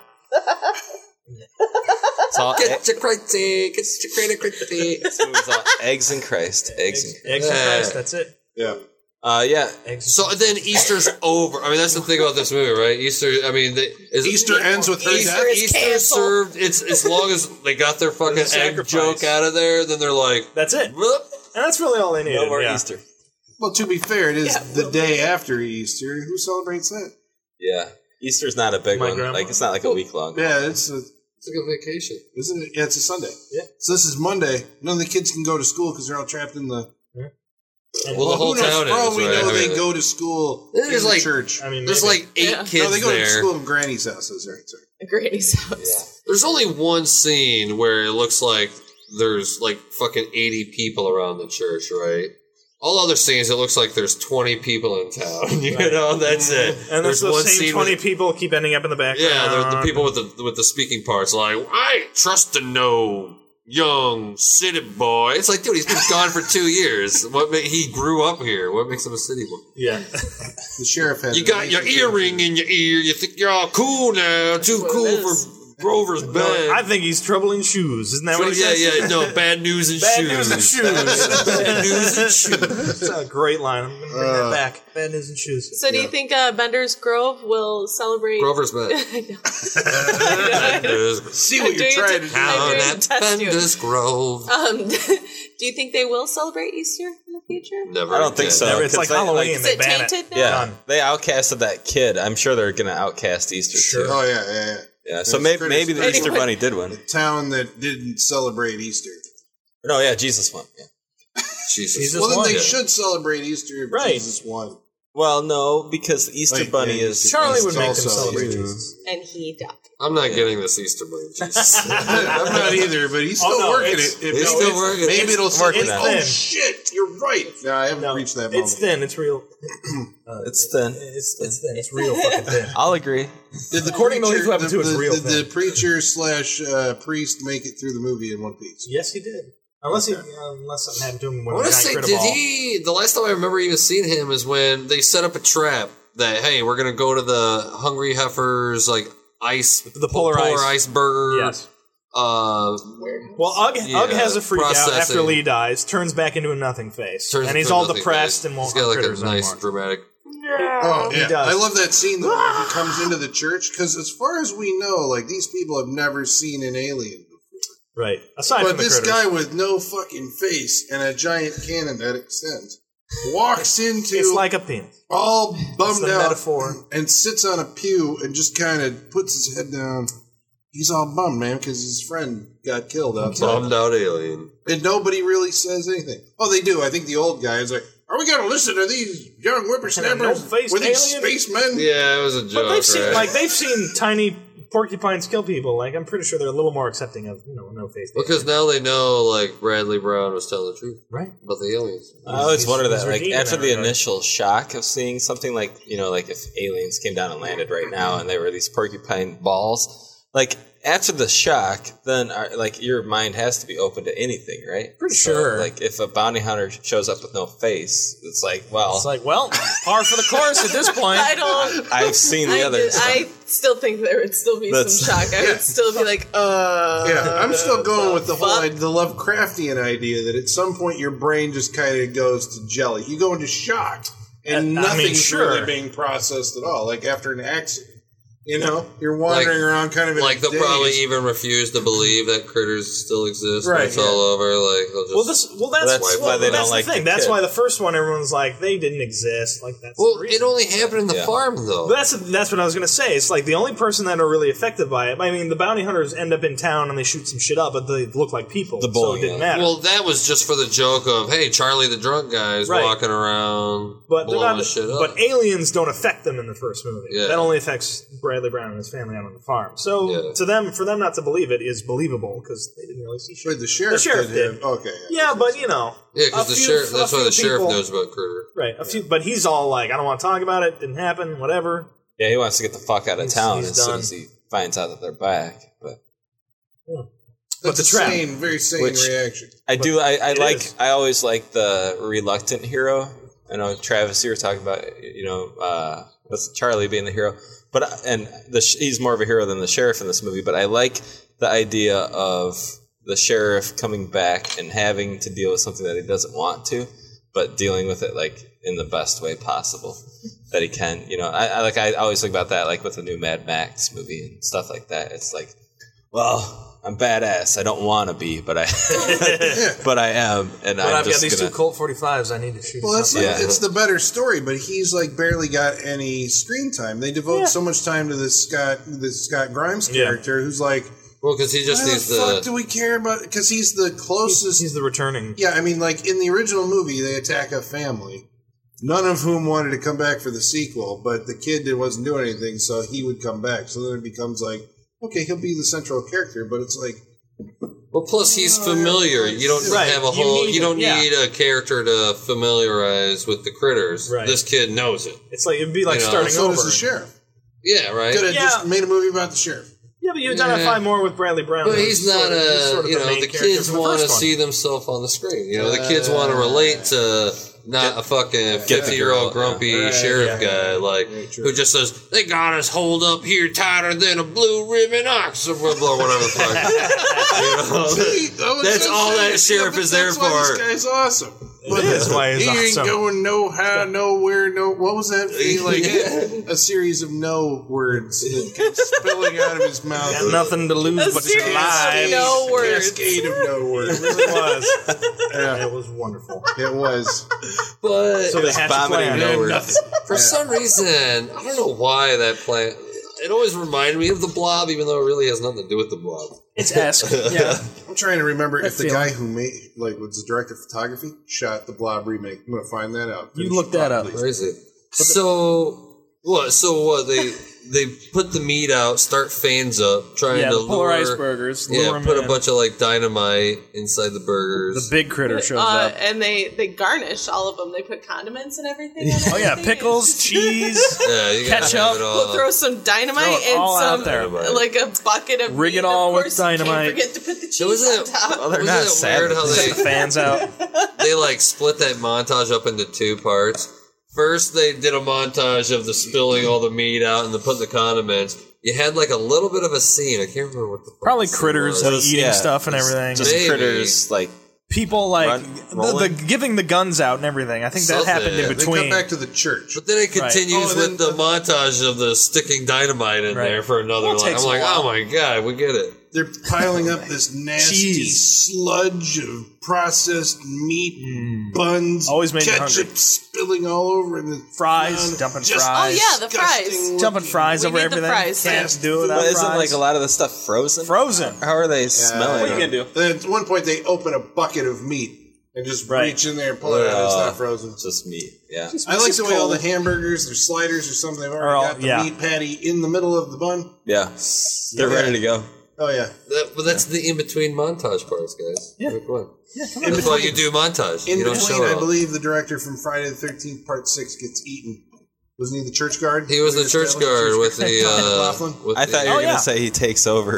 It's all egg- Get your crate. Get your crate of crates. this movie's all eggs and Christ. Eggs and Eggs and Yeah. Christ. That's it. Yeah. Uh, yeah. Eggs. So then Easter's over. I mean, that's the thing about this movie, right? Easter. I mean, they, is Easter ends with her Easter, death. is Easter canceled. served. It's as long as they got their fucking There's a egg sacrifice. joke out of there, then they're like, That's it. whoop. And that's really all they needed. No more yeah. Easter. Well, to be fair, it is Yeah, the day after Easter. Who celebrates that? Yeah. Easter's not a big My one. grandma. Like, it's not like a week long. Yeah, it's a, It's like a vacation. isn't it? Yeah, it's a Sunday. Yeah. So this is Monday. None of the kids can go to school because they're all trapped in the. Well, the whole who knows? town For all is, we right? know, I mean, they go to school There's in the like- church. I mean, There's maybe. like eight Yeah. kids no, they go there. to school in Granny's house. That's right. Sorry. A Granny's house. There's only one scene where it looks like there's like fucking eighty people around the church, right? All other scenes, it looks like there's twenty people in town. You know, that's it. And there's there's those one same scene twenty with- people keep ending up in the background. Yeah, the, the people with the with the speaking parts, like I ain't trust to no young city boy. It's like, dude, he's been gone for two years. What ma- he grew up here? What makes him a city boy? Yeah. The sheriff has. You got your earring in your ear. You think you're all cool now? Too what it cool is. for Grover's bed. I think he's trouble in shoes. Isn't that what he yeah, says? yeah, no, bad news and Bad shoes. news and shoes. Bad news and shoes. That's a great line. I'm going to bring Uh, that back. Bad news and shoes. So do you think uh, Bender's Grove will celebrate? Grover's bed. Bender's See what I'm you're doing trying it to to- do. I'm Down doing at a test you. Bender's Grove. Um, do you think they will celebrate Easter in the future? Never. I don't think again. so. Never, it's 'cause like they, Halloween. Is they it ban it. tainted now? Yeah, Done. they outcasted that kid. I'm sure they're gonna outcast Easter Sure. too. Oh yeah, yeah, yeah. Yeah, so It's maybe critters. maybe the Easter Anyway. Bunny did win. Town that didn't celebrate Easter. No, yeah, Jesus won. Yeah. Jesus. Jesus Well, then won. they Yeah. should celebrate Easter if Right. Jesus won. Well, no, because the Easter Like, Bunny yeah, is Charlie It's would make them also celebrate Easter. Jesus. And he died. I'm not getting this Easter bunny. Jesus. I'm not either, but he's still Oh, no, working it's- it. If He's no, still it's- working it. Maybe It's it'll say, working oh on it. shit, you're right. No, I haven't No, reached that moment. it's thin. It's real. Uh, It's thin. It's, it's thin. It's real fucking thin. I'll agree. Did the According to preacher, Leaf Weapon the, two, it's the, real the, thin. the preacher slash uh, priest make it through the movie in one piece? Yes, he did. Unless he, uh, unless something happened to him I when want the to giant say, critter did ball. he? The last time I remember even seeing him is when they set up a trap that hey, we're gonna go to the Hungry Heifers like ice, The Polar polar Ice. ice burger. Yes. Uh, Well, Ugg, Yeah, Ugg has a freak out processing. after Lee dies, turns back into a nothing face, turns and he's into all nothing depressed face. and won't He's got like a critters nice anymore. dramatic. Oh, He yeah. does. I love that scene though, where he comes into the church because, as far as we know, like these people have never seen an alien before. Right. Aside But from the this critters. guy with no fucking face and a giant cannon that extends walks into It's like a penis. all It's bummed the out metaphor. and sits on a pew and just kind of puts his head down. He's all bummed, man, because his friend got killed outside. Bummed out alien. And nobody really says anything. Oh, they do. I think the old guy is like, are we going to listen to these young whippersnappers no-faced with these alien? spacemen? Yeah, it was a joke. But they've seen right? like they've seen tiny porcupines kill people. Like I'm pretty sure they're a little more accepting of you know no face. because now they know like Bradley Brown was telling the truth Right. about the aliens. I always He's- wondered he's that, like redeeming after that the regard. initial shock of seeing something like you know, like if aliens came down and landed right now and they were these porcupine balls, like after the shock, then our, like your mind has to be open to anything, right? Pretty So, sure. Like if a bounty hunter shows up with no face, it's like, well, It's like well, par for the course at this point. I don't. I've seen the I, other did, stuff. I still think there would still be That's- some shock. I would still be like, uh. Yeah, I'm still going with the whole fuck? idea, the Lovecraftian idea that at some point your brain just kind of goes to jelly. You go into shock, and I- I mean, nothing's sure. really being processed at all. Like after an accident, you know, you're wandering Like- around kind of in Like a they'll daze. probably even refuse to believe that critters still exist. Right, When it's yeah. all over. Like they'll just. Well, this well that's, That's well, why they that's don't the like thing. the That's kid. why the first one everyone's like they didn't exist. Like that's well, the it reason. only happened in the Yeah. farm though. But that's that's what I was gonna say. It's like the only person that are really affected by it. I mean, the bounty hunters end up in town and they shoot some shit up, but they look like people, The so bully, it didn't yeah. matter. Well, that was just for the joke of hey, Charlie the drunk guy is Right. walking around but they're blowing not. shit up. But aliens don't affect them in the first movie. Yeah. That only affects Bradley Brown and his family out on the farm. So Yeah. to them, for them not to believe it is believable because they didn't really see shit. Wait, the sheriff, The sheriff did. did. have- Okay. Yeah, but you know, yeah, a because the few- sheriff. a That's why few the sheriff people- knows about critter. right? A few, but he's all like, I don't want to talk about it. Didn't happen. Whatever. yeah, he wants to get the fuck out of He's- town he's as soon done. as he finds out that they're back. But That's the a trap. sane, very sane Which- reaction. I do. I, I it like. is. I always like the reluctant hero. I know Travis, you were talking about. You know, uh, that's Charlie being the hero, but and the sh- he's more of a hero than the sheriff in this movie. But I like the idea of the sheriff coming back and having to deal with something that he doesn't want to, but dealing with it like in the best way possible that he can. You know, I, I like. I always think about that, like with the new Mad Max movie and stuff like that. It's like, well, I'm badass. I don't want to be, but I, but I am, and But I'm I've got just these gonna, two Colt forty-fives I need to shoot. Well, that's something. like, Yeah. it's the better story, but he's like barely got any screen time. They devote Yeah. so much time to this Scott, this Scott Grimes Yeah. character, who's like, Well, because he just why needs the fuck to. do we care about? Because he's the closest. He's the returning. yeah, I mean, like in the original movie, they attack a family, none of whom wanted to come back for the sequel, but the kid that wasn't doing anything, so he would come back. So then it becomes like, okay, he'll be the central character, but it's like. Well, plus he's familiar. You don't Right. have a You whole. need You don't it, yeah. need a character to familiarize with the critters. Right. This kid knows it. It's like it'd be like You know, starting So over. does the sheriff. Yeah, right. Could have Yeah. just made a movie about the sheriff. Yeah, but you've done Yeah. a five more with Bradley Brown. But who's he's not sort of- he's a. sort of You know, main the character kids from the want to first one. see themselves on the screen. You know, the kids want to relate to not a fucking fifty-year-old girl, grumpy yeah. Right, sheriff yeah. guy like Very true. who just says they got us holed up here tighter than a blue ribbon ox or whatever the fuck. You know? See, I was That's just all saying, that sheriff yeah, is there that's why for. This guy's awesome. But is why he's he ain't awesome. going no how, nowhere, no. What was that? He like Yeah. a series of no words that kept spilling out of his mouth. Got nothing to lose A but series your of lives. no words. Cascade of no words. It really was. Yeah, It was wonderful. it was. But So they had to vomiting plan. no words. Nothing. for some reason, I don't know why that plant. It always reminded me of the Blob, even though it really has nothing to do with the Blob. It's esque. Yeah. I'm trying to remember if the feeling. guy who made, like, was the director of photography, shot the Blob remake. I'm gonna find that out. You Finish look the that Blob, up. please. Where is it? So what? So what? They they put the meat out, start fans up, trying Yeah, to the polar lure. ice burgers. Yeah, lure 'em put a in. bunch of like dynamite inside the burgers. The big critter shows Uh, up. and they they garnish all of them. They put condiments and everything. on Oh yeah, everything. pickles, cheese. yeah, you gotta ketchup. have it all. We'll throw some dynamite Throw it and all out some there. like a bucket of Rig meat. it all Of with course, you can't dynamite. forget to put the cheese So wasn't on it- top. Well, they're Wasn't not it sad. weird how Set the they fans out. they like split that montage up into two parts? First, they did a montage of the spilling all the meat out and the putting the condiments. You had like a little bit of a scene. I can't remember what the fuck Probably the scene critters was. like, was- eating yeah, stuff and just- everything. Just Maybe. critters, like People like Run- the, the rolling? giving the guns out and everything. I think that Something. happened in Yeah, They between. come back to the church. But then it continues Oh, and with then- the montage of the sticking dynamite in Right. there for another. Well, it Like, takes I'm a like, while. oh my god, we get it. They're piling up this nasty Cheese. sludge of processed meat, buns, Always made me ketchup hungry. spilling all over, and the Fries, dumping just fries. Oh, yeah, the fries. disgusting Jumping looking. fries We over need the everything. fries, Can't too. do it without but isn't fries. like a lot of the stuff frozen? Frozen. How are they smelling? What are you gonna do? Then at one point, they open a bucket of meat and just Right. reach in there and pull it out. It's Uh, not frozen. Just meat. Yeah. I like the way all the cold. hamburgers, their sliders or something, they've already Are all- got the yeah. meat patty in the middle of the bun. Yeah. They're Yeah. ready to go. Oh, yeah. That, but that's the in between montage parts, guys. Yeah. Like what? Yeah, come In on. That's why between, you do montage. in you don't between show it I all. believe the director from Friday the thirteenth, Part six, gets eaten. Wasn't he the church guard? He was the church established guard church with guard? the. Tom Uh, McLaughlin? with I the, thought you were Oh, gonna yeah. say he takes over.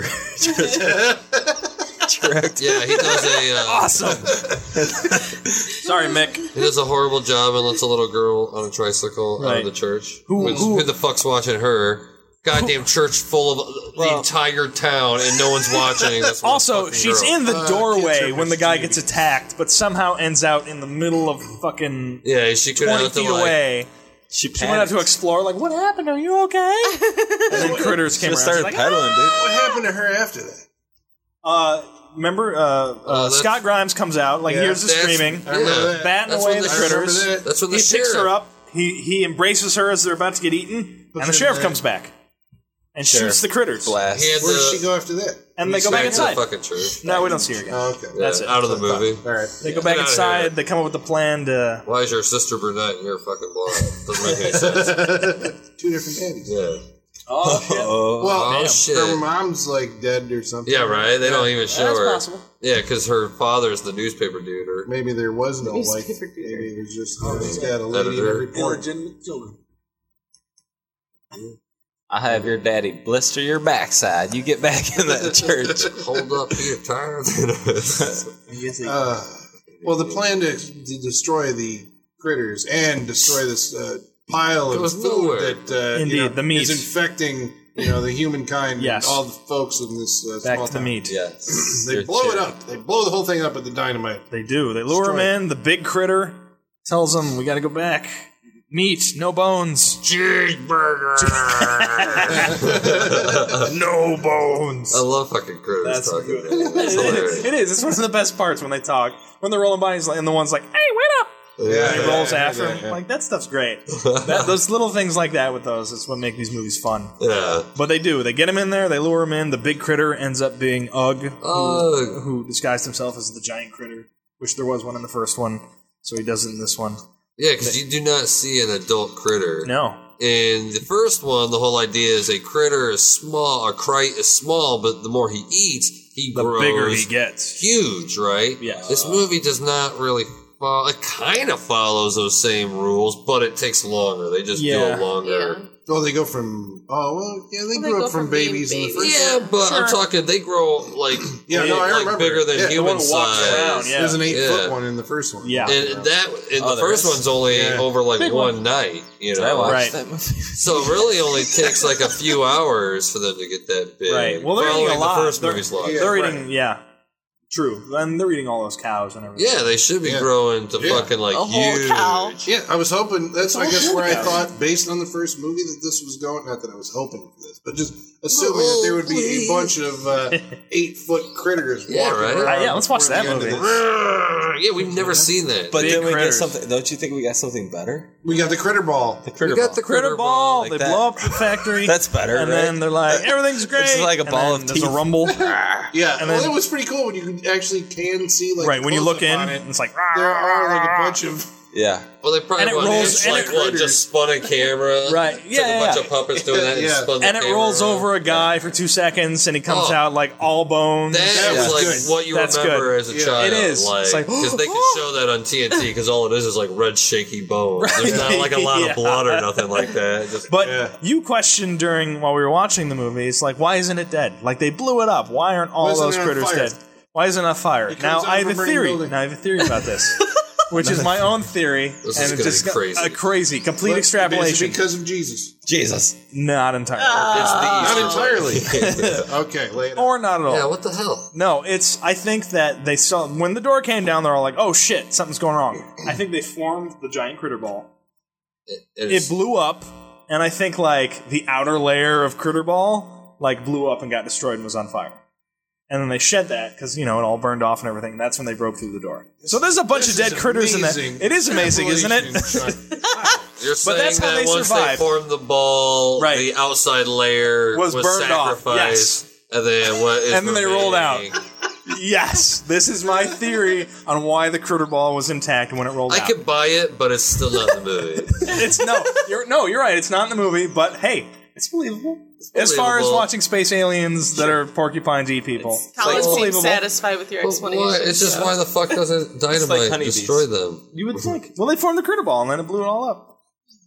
Direct. Yeah, he does a. Uh, Awesome. Sorry, Mick. He does a horrible job and lets a little girl on a tricycle out Right. of the church. Who- Which, who- who the fuck's watching her? Goddamn church full of the Well- entire town and no one's watching. That's one Also, fucking she's girl. in the Uh, doorway can't when the guy trip gets her attacked, but somehow ends out in the middle of fucking Yeah, she could twenty have to feet like. away. She, She went out to explore, like, what happened? Are you okay? And then critters came Should have around. She's started like, pedaling, dude. What happened to her after that? uh, remember, uh, uh, that's- Scott Grimes comes out, like, Yeah, here's the that's- screaming, I remember Yeah. that. batting That's away when the the- I remember critters. that. That's when He the picks sheriff. her up. He he embraces her as they're about to get eaten, and the her sheriff in comes back and shoots the critters. Blast. He had Where the, does she go after that? And they go back back to the inside. fucking church. No, we don't see her again. Oh, okay. That's Yeah, it. out of the movie. All right. They go back Get outta inside. here. They come up with a plan to. Why is your sister brunette and you're fucking blonde? Doesn't make any sense. Two different daddies. Yeah. Oh, shit. Oh, Well, Oh, her shit. mom's like dead or something. Yeah, right? They don't even show That's her. possible. Yeah, because her father's the newspaper dude. Or Maybe there was no Maybe wife. Skipper did. Maybe there's just oh, she's got a lady in Editor. every port. Illegitimate children. I have your daddy blister your backside. You get back in that church. hold up, Peter, tired than us. Uh, well, the plan to, to destroy the critters and destroy this uh, pile of Goes food nowhere. that uh, Indeed, you know, the meat. is infecting you know the humankind Yes. and all the folks in this uh, Back small to the town. meat. Yes. They Your blow it chair. up. They blow the whole thing up with the dynamite. They do. They lure him Destroy. in. The big critter tells them, "We got to go back. Meat, no bones. Cheeseburger. No bones. I love fucking critters That's talking. good. It's hilarious. It is. It's one of the best parts when they talk. When they're rolling by, he's like, and the one's like, "Hey, wait up!" Yeah, And he rolls yeah, after yeah, him. yeah. Like that stuff's great. That, those little things like that with those is what make these movies fun. yeah. But they do. They get him in there. They lure him in. The big critter ends up being Ugg, who, Ugg. who disguised himself as the giant critter, which there was one in the first one, so he does it in this one. Yeah, because you do not see an adult critter. No. In the first one, the whole idea is a critter is small, a crate is small, but the more he eats, he The grows bigger he gets. huge, right? Yeah. This movie does not really follow, it kind of follows those same rules, but it takes longer. They just Yeah. go longer. Yeah. Oh, they go from. Oh, well, yeah, they Well, they grew go up from from being babies in the babies. first. Yeah, but I'm Sure. talking, they grow like, Yeah, no, I like remember. bigger than Yeah, the human one who walks size. around, yeah. There's an eight Yeah. foot one in the first one. Yeah. And that, and Oh, the there first is? one's only Yeah. over like Big one one. night, you Did I know? watch Right. that movie? So it really only takes like a few hours for them to get that big. Right. Well, they're eating a Following lot. The first They're- movie's log. Yeah. They're right. eating, yeah. True. And they're eating all those cows and everything. Yeah, they should be Yeah. growing to Yeah. fucking like A whole huge. cow. Yeah, I was hoping. That's I Oh, guess yeah. where I thought, based on the first movie, that this was going. Not that I was hoping for this, but just assuming that there would be please. a bunch of uh, eight foot critters Yeah, walking right. around. Uh, yeah, let's watch before that the end of movie. this. Yeah, we've never seen that. But Big then we critters. get something. Don't you think we got something better? We got the critter ball. The critter we got ball. the Critter ball. like they that. blow up the factory. That's better, And right? then they're like, everything's great. It's like a and ball then of there's teeth. a rumble. Yeah, And well, then- it was pretty cool when you could actually can see like Right, when you look in, close-up on it. it's like, There are like a bunch of Yeah. well, they probably and it wanted rolls- to, and like it- what, just spun a camera. Right, Took yeah, a bunch yeah. of puppets doing that and Yeah. spun the and it camera rolls around. over a guy for two seconds, and he comes Oh. out like all bones. That That is was like good. what you That's remember good. as a Yeah. child. It is. Like, It's like, because they can show that on T N T because all it is is like red shaky bones. Right. There's not like a lot Yeah. of blood or nothing like that. Just, But Yeah. you questioned during while we were watching the movie, it's like, why isn't it dead? Like they blew it up. Why aren't all Why isn't those it on critters fire? dead? Why isn't it on fire? It Now comes out I of have a a burning theory. building. Now I have a theory about this, which is my own theory, This is and gonna it's just be crazy. a crazy, complete But extrapolation. It's because of Jesus. Jesus. Not entirely, Not it's the entirely. Okay, later. or not at all. Yeah, what the hell? No, it's. I think that they saw when the door came down. They're all like, "Oh shit, something's going wrong." I think they formed the giant critter ball. It, It it's, blew up, and I think like the outer layer of critter ball like blew up and got destroyed and was on fire. And then they shed that because you know it all burned off and everything. And that's when they broke through the door. So there's a bunch This of dead is critters in that. amazing It is amazing, isn't it? extrapolation, You're saying that's how that they once survived. they formed the ball, Right. the outside layer Was was, burned off, sacrificed, and then what is And then they rolled out. remaining- Yes, this is my theory on why the critter ball was intact when it rolled I out. could buy it, but it's still not in the movie. It's no, you're no, you're right. It's not in the movie, but hey, it's believable. As far as believable. watching space aliens that are porcupines eat people, Colin it's seems believable. satisfied with your But explanation. why? It's just why the fuck doesn't dynamite like honeybees. destroy them? You would think. Well, they formed the critter ball and then it blew it all up.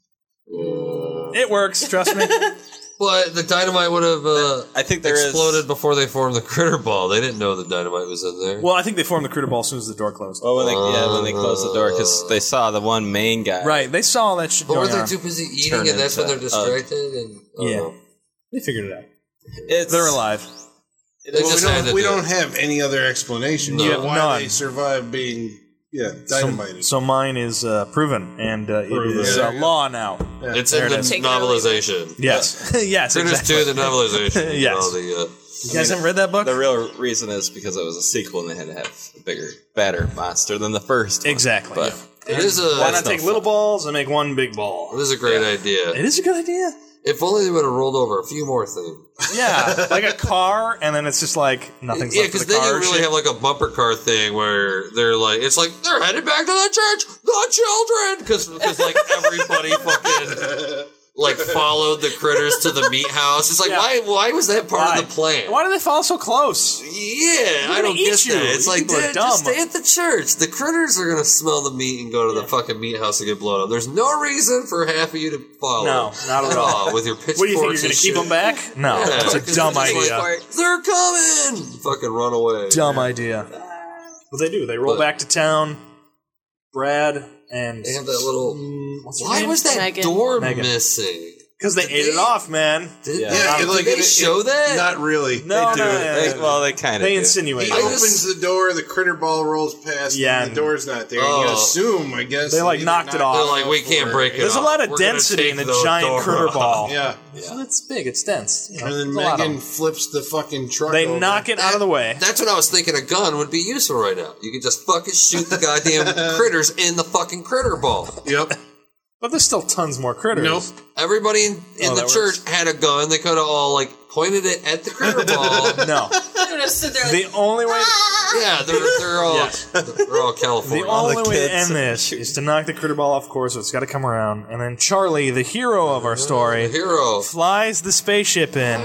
It works, trust me. But the dynamite would have uh, I think there is- exploded before they formed the critter ball. They didn't know the dynamite was in there. Well, I think they formed the critter ball as soon as the door closed. Well, when they, yeah, when they closed the door because they saw the one main guy. Right, they saw all that shit But were going they on. too busy eating, Turn and that's when they're into, distracted? And I don't Yeah. know. They figured it out. It's, They're alive. They Well, just we had don't, to we do don't it. have any other explanation No. for Yeah, why none. they survive being yeah So, dynamited. so mine is uh, proven, and uh, it Proven. is Yeah, uh, there you law now. It's There in it the is. Take it or leave it. novelization. Yes, yes, Critters exactly. two, the novelization. Yes. You know, the, uh, You guys haven't read that book? the real reason is because it was a sequel and they had to have a bigger, better monster than the first one. Exactly. But it is a Why not no take fun. little balls and make one big ball? it is a great idea. It is a good idea. If only they would have rolled over a few more things. Yeah, like a car, and then it's just like nothing's Yeah, left of because the then car. you really shit. have like a bumper car thing where they're like, it's like they're headed back to the church, the children, because like everybody fucking like followed the critters to the meat house. It's like Yeah. why? Why was that part Why? of the plan? Why do they fall so close? Yeah, I gonna don't eat get you. that. It's You like, people are dude, just dumb. stay at the church. The critters are gonna smell the meat and go to the fucking meat house and get blown up. There's no reason for half of you to follow. No, not at all. With your pitchforks. What do you think? You're and going to keep shit. them back? No, Yeah, it's a because dumb it's just idea. like, they're coming. Fucking run away. Dumb idea. But they do. They roll But- back to town. Brad and They have that little. Mm, what's her Why name? was that Megan. door Megan. missing? Because they Did ate they? it off, man. Did, Yeah. Yeah, did like, they it- show it- that? Not really. No, They do. no, no, They- no. well, they kind of They do. insinuate. He I opens just- the door, the critter ball rolls past, Yeah, and the and- door's not there. And you Oh. assume, I guess. They, like, either knocked it off. They're like, we can't or- break it There's a off. lot of We're gonna density take in a the giant door critter off. ball. Yeah. So it's big. It's dense. You know, And then it's a lot of Megan them. flips the fucking truck They over. knock it out of the way. That's when I was thinking a gun would be useful right now. You could just fucking shoot the goddamn critters in the fucking critter ball. Yep. But there's still tons more critters. Nope. Everybody in, in Oh, the that church had a gun. They could have all like pointed it at the critter ball. No. I'm gonna sit there like, The only way Yeah, they're they're all Yeah. they're all the California. All the only way to kids. end this is to knock the critter ball off course, so it's got to come around. And then Charlie, the hero of our The story, hero. flies the spaceship in,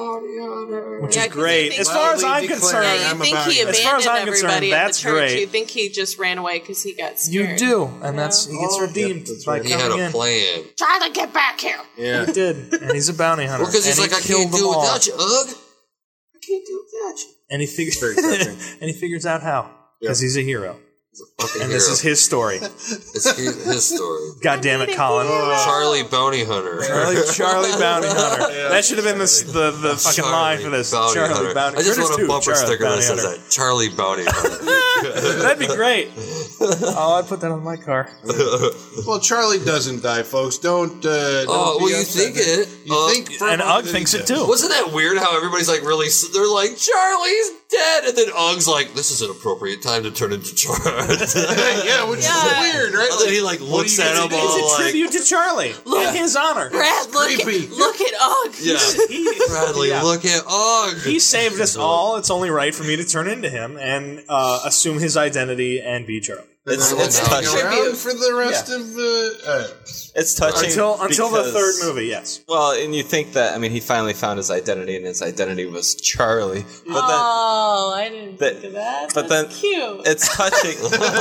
which Yeah, is 'cause great. you think- As far as Loudly I'm declare, concerned, yeah, you I'm think about he it. As abandoned far as I'm everybody concerned, at that's the church. great. You think he just ran away because he got you scared. do, and that's he gets Oh, redeemed yep, that's by right. He had coming a in. plan. Try to get back here. Yeah. He did, and he's a bounty hunter. Well, because he's and like, he I killed can't them do it all. without you, Ugg. I can't do it without you. And he figures, Very touching. and he figures out how because he's a hero, Fucking and hero. this is his story. It's his, his story. God damn it, Colin. Charlie Bounty Hunter. Charlie, Charlie Bounty Hunter. That should have been the the, the fucking Charlie line for this. Bounty Charlie Hunter. Bounty. I just Critters want a two, bumper Charlie sticker that Bounty says Hunter. that. Charlie Bounty Hunter. That'd be great. Oh, I'd put that on my car. Well, Charlie doesn't die, folks. Don't. Uh, don't Oh, be well, you upset. think it. You Uh, think for a And moment Ugg that thinks he it does. too. Wasn't that weird how everybody's like really, they're like, Charlie's dead. And then Ugg's like, this is an appropriate time to turn into Charlie. Yeah, which Yeah. is weird, right? And then he like looks what are at you him gonna do? all It's a like, tribute to Charlie in his honor. Brad, look creepy. at, look at Ugg. yeah. He, Bradley, yeah. look at Ugg. He saved us all. It's only right for me to turn into him and uh, assume his identity and be Charlie. It's, And it's then Hang touching. around for the rest of uh, uh, It's touching Until until the because- third movie, yes. Well, and you think that I mean he finally found his identity, and his identity was Charlie. But then Oh, I didn't That- think of that. but That's then- cute. it's touching.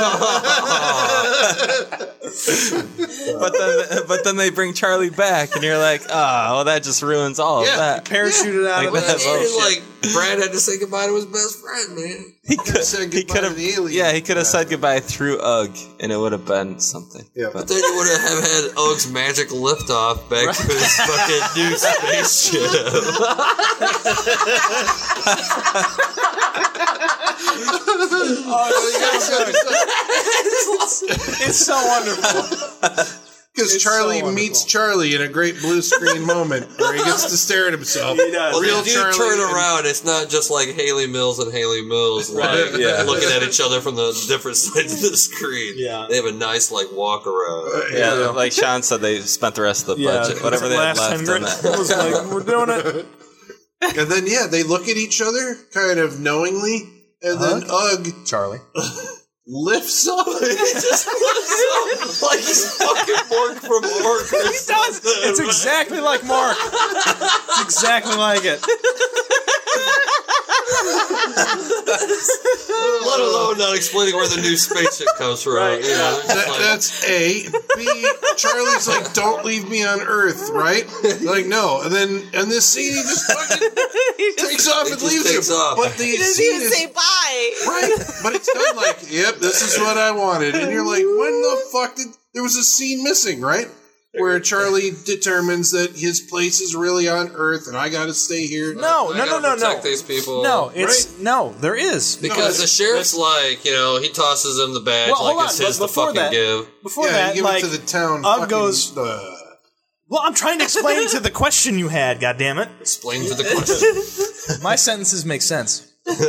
but then, but then they bring Charlie back, and you're like, oh, well, that just ruins all Yeah. of that. Parachuted out Like of But that it. then, bullshit. like, Brad had to say goodbye to his best friend, man. He could, said he goodbye could to have, the alien. yeah, he could have said goodbye through Ugg, and it would have been something. Yeah. But then you would have had Ugg's magic liftoff back to his fucking new spaceship. It's so wonderful. Because It's Charlie so wonderful. meets Charlie in a great blue screen moment where he gets to stare at himself. He does. Well, Real they do Charlie turn and- around. It's not just like Haley Mills and Haley Mills like Yeah. looking at each other from the different sides of the screen. Yeah. They have a nice like walk around. Yeah, like Sean said, they spent the rest of the budget, whatever they had last left ten on grand. that. It was like, we're doing it. And then, yeah, they look at each other kind of knowingly, and then Ugg Charlie. lifts up. He just looks like he's fucking Mork from Mork. He does. It's exactly like Mark. It's exactly like it. Let alone not explaining where the new spaceship comes from. Right. You know, they're just That, like, that's A. B. Charlie's like, don't leave me on Earth, right? Like, no. And then, in this scene, he just fucking takes off He and just leaves takes him. off. But the He doesn't scene even is say bye. right, but it's done like, yep, this is what I wanted. And you're like, when the fuck did there was a scene missing, right? Where Charlie determines that his place is really on Earth and I gotta stay here. No, I no, no, gotta no, protect no. these people. No, it's no. There is Because No, the sheriff's like, you know, he tosses him the badge Well, hold like on, it's but his to before fucking that- give. before Yeah, that. you give Like, it to the town. Ugg fucking, goes- uh, well, I'm trying to explain to the question you had. God damn it! Explain to the question. My sentences make sense.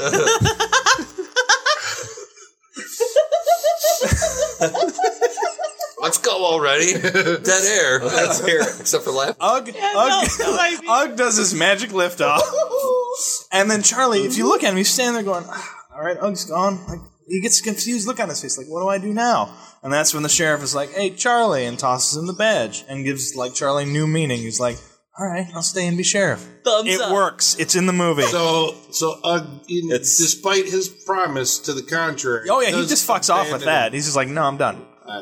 Let's go already. Dead air. That's air. Except for laughing. Ugg, Ugg, no, I mean- Ugg does his magic liftoff, and then Charlie, if you look at him, he's standing there going, ah, "All right, Ugg's gone." Like he gets a confused look on his face, like, "What do I do now?" And that's when the sheriff is like, "Hey, Charlie," and tosses him the badge and gives like Charlie new meaning. He's like, "All right, I'll stay and be sheriff." Thumbs it up. works. It's in the movie. so, so Ugg, in, It's- despite his promise to the contrary. oh yeah, he does just fucks off with abandon that. him. He's just like, "No, I'm done." I don't know.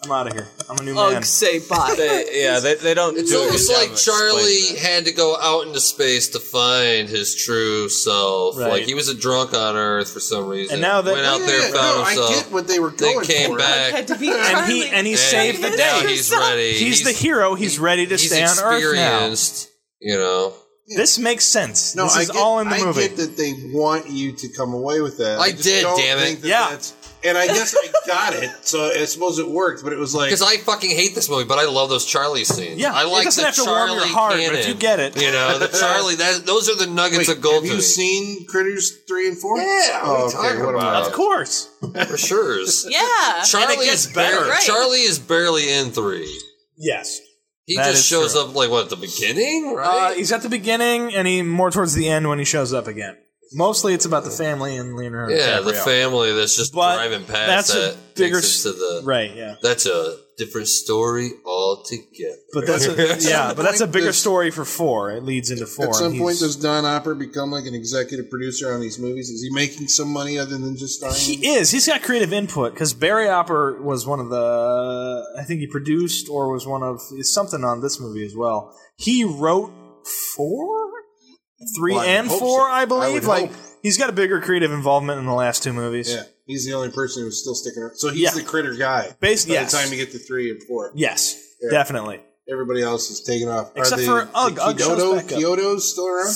I'm out of here. I'm a new man. Ugh, say bye. They, yeah, they, they don't. It's do a good almost job like of Charlie explaining that. had to go out into space to find his true self. Right. Like he was a drunk on Earth for some reason. And now that- went out Yeah, there, yeah, found no, I himself. get what they were Then going came for. back. Had to be And Charlie. he and he and saved the now day. he's ready. He's the hero. He's ready to he's stay on Earth now. experienced, you know. This makes sense. No, this I is get, all in the I movie. get that they want you to come away with that. I just did, don't damn it. think that Yeah. that's- and I guess I got it, so I suppose it worked. But it was like Because I fucking hate this movie, but I love those Charlie scenes. Yeah, I it like doesn't the have to warm Charlie your heart, but canon. if you get it. You know, the Charlie. That, those are the nuggets Wait, of gold. have to you me. seen Critters three and four? Yeah, what are you Oh, okay. talking What am I? about? Of course. For sure. Yeah. Charlie And it gets is better. barely, Right. Charlie is barely in three. Yes. He That just is shows true. up like what at the beginning, Uh, right? he's at the beginning, and he more towards the end when he shows up again. Mostly, it's about the family and Leonardo yeah, the DiCaprio. family that's just But driving past that's a that bigger takes us to the Right. Yeah. That's a different story altogether. But that's a, yeah, but that's a point, bigger does- story for four. It leads into four. At some and point, he's- does Don Opper become like an executive producer on these movies? Is he making some money other than just starring? he is. He's got creative input because Barry Opper was one of the. I think he produced or was one of something on this movie as well. He wrote four, three, Well, I and hope four, so. I I believe. would like hope. he's got a bigger creative involvement in the last two movies. Yeah, he's the only person who's still sticking around. So he's Yeah. the critter guy. Based, By yes. the time you get to three and four, Yes, Yeah. definitely. everybody else is taking off. Are Except they- for Ugg. the Ugg shows Kyoto, back up. Kyoto's still around.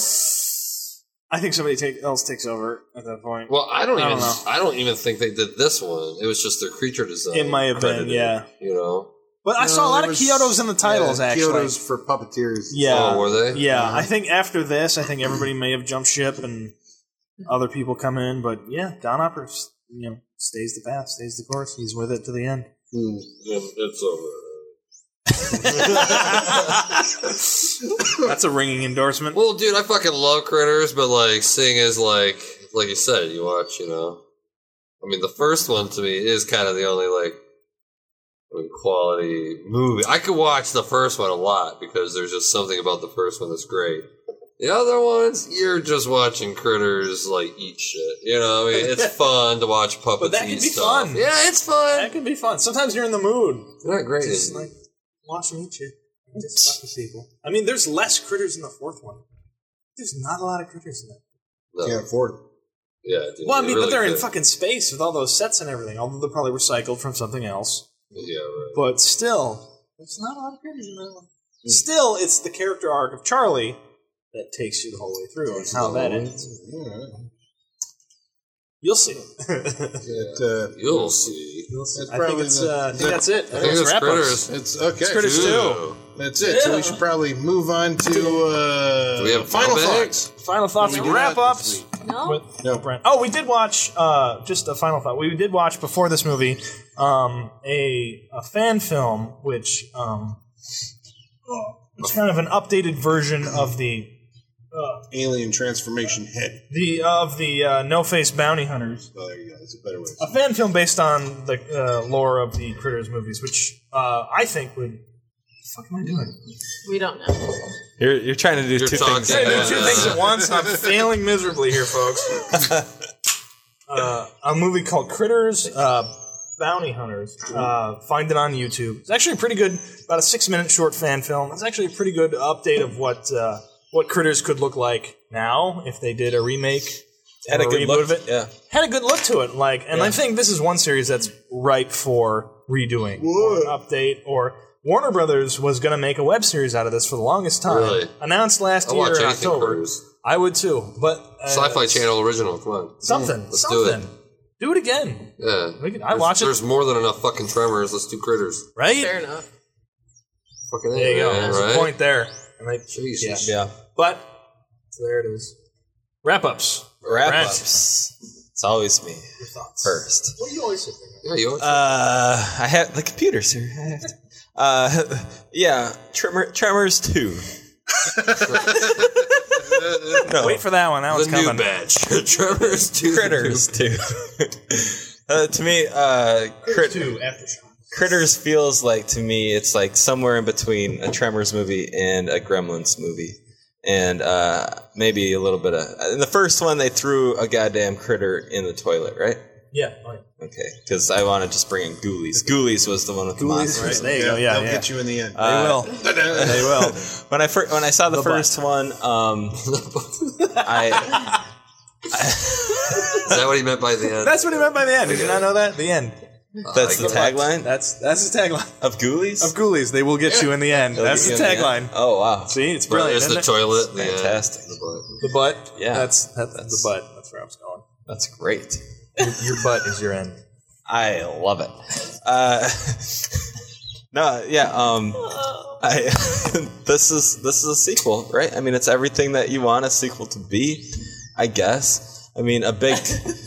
I think somebody take, else takes over at that point. Well, I don't I even. don't I know. don't, even think they did this one. It was just their creature design. It might have been, credited, yeah. You know. But I No, saw a lot there of was- Kyotos in the titles, yeah, actually. Kyoto's for puppeteers. Yeah. Oh, were they? Yeah, Uh-huh. I think after this, I think everybody may have jumped ship and other people come in. But yeah, Don Opper, you know, stays the path, stays the course. He's with it to the end. Hmm. It's over. That's a ringing endorsement. Well, dude, I fucking love Critters, but like seeing as like like you said, you watch, you know. I mean, the first one to me is kind of the only like I mean, quality movie. I could watch the first one a lot because there's just something about the first one that's great. The other ones, you're just watching critters like eat shit. You know, I mean, it's fun to watch puppets But that eat can be stuff. fun. Yeah, it's fun. That can be fun. Sometimes you're in the mood. They're not great. Just in- like watch them eat shit. Just fuck with people. I mean, there's less critters in the fourth one. There's not a lot of critters in that. no. Can't afford it. Yeah, dude, Well, I they mean, really but they're in could. fucking space with all those sets and everything. Although they're probably recycled from something else. Yeah, right. But still, there's not a lot of critters in that one. Still, it's the character arc of Charlie that takes you the whole way through, and how that ends. You'll see. It, uh, You'll see. it's I think, probably it's, the- uh, I think that's it. I think it's wrap-ups. Critters. It's okay. Critters Two. two. That's it. So we should probably move on to uh, Do we have final mailbag? thoughts. Final thoughts, We did wrap not ups. this week. No? With No. Brent. Oh, we did watch. Uh, just a final thought. We did watch before this movie um, a a fan film, which um, it's kind of an updated version of the uh, Alien transformation head. the of the uh, No Face Bounty Hunters. Oh, there you go. That's a better way. A fan film based on the uh, lore of the Critters movies, which uh, I think would. What the fuck am I doing? We don't know. You're you're trying to do You're two talking- things. I do Yeah. two things at once. I'm failing miserably here, folks. Uh, a movie called Critters uh, Bounty Hunters. Uh, find it on YouTube. It's actually pretty good. About a six-minute short fan film. It's actually a pretty good update of what uh, what Critters could look like now if they did a remake. Had a or good reboot look. of it. Yeah. Had a good look to it. Like, and I Yeah. think this is one series that's ripe for redoing or an update. Or Warner Brothers was going to make a web series out of this for the longest time. Really? Announced last I'll year watch in anything October. Critters. I would too, but uh, Sci-Fi Channel original. Come on. something, Let's do something. it. Do it again, Yeah. We could- I There's- watch it. There's more than enough fucking Tremors. Let's do Critters. right? Fair enough. Fucking There you go. yeah, There's right? a point there. And they, Jesus. yeah. Yeah. But so there it is. Wrap ups. Wrap Brent. ups. It's always me Your thoughts. first. What do you always say? Yeah, you always Uh, I have the computer, sir. I have to. Uh, yeah, Tremor, Tremors two. no, Wait for that one. That the one's new coming. batch. Tremors two. Critters two. uh, to me, uh, crit- Two aftershock. Critters feels like to me it's like somewhere in between a Tremors movie and a Gremlins movie, and uh, maybe a little bit of. In the first one, they threw a goddamn critter in the toilet, right? Yeah. Oh, yeah. Okay, because I want to just bring in Ghoulies. Ghoulies was the one with the Ghoulies, monsters. right? There you go. Yeah, they'll yeah. get you in the end. They will. They will. When I fir- when I saw the, The first one, um, I Is that what he meant by the end? That's what he meant by the end. Did you not know that? The end. that's I the get it. tagline That's that's the tagline of Ghoulies. of Ghoulies. They will get you in the end. They'll That's get the you in tagline. end. Oh wow, See, it's Right, brilliant. there's the isn't it? toilet. The, uh, fantastic. the butt. The butt. Yeah. That's that's, That's- the butt. That's where I was going. That's great. Your butt is your end. I love it. Uh, no, yeah. Um, I this is this is a sequel, right? I mean, it's everything that you want a sequel to be, I guess. I mean, a big,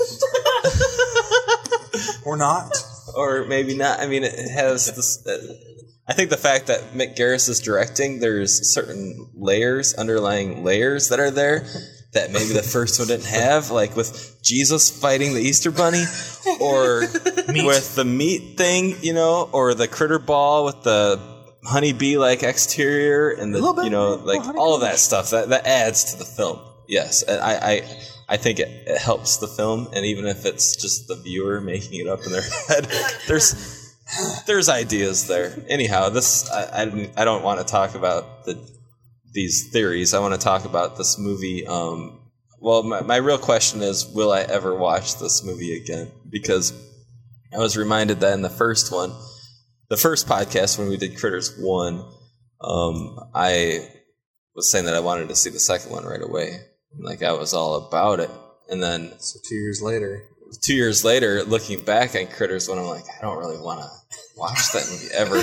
Or not. or maybe not. I mean, it has this. Uh, I think the fact that Mick Garris is directing, there's certain layers, underlying layers that are there that maybe the first one didn't have, like with Jesus fighting the Easter Bunny, or with the meat thing, you know, or the critter ball with the honeybee-like exterior, and the little bit, you know, a little like honeycomb. all of that stuff that that adds to the film. Yes, and I I, I think it, it helps the film, and even if it's just the viewer making it up in their head, there's. There's ideas there. Anyhow, this I, I, I don't want to talk about the these theories. I want to talk about this movie. Um, well, my, my real question is, will I ever watch this movie again? Because I was reminded that in the first one, the first podcast when we did Critters one, um, I was saying that I wanted to see the second one right away. Like I was all about it. And then So two years later. two years later, looking back on Critters one, I'm like, I don't really want to watch that movie ever.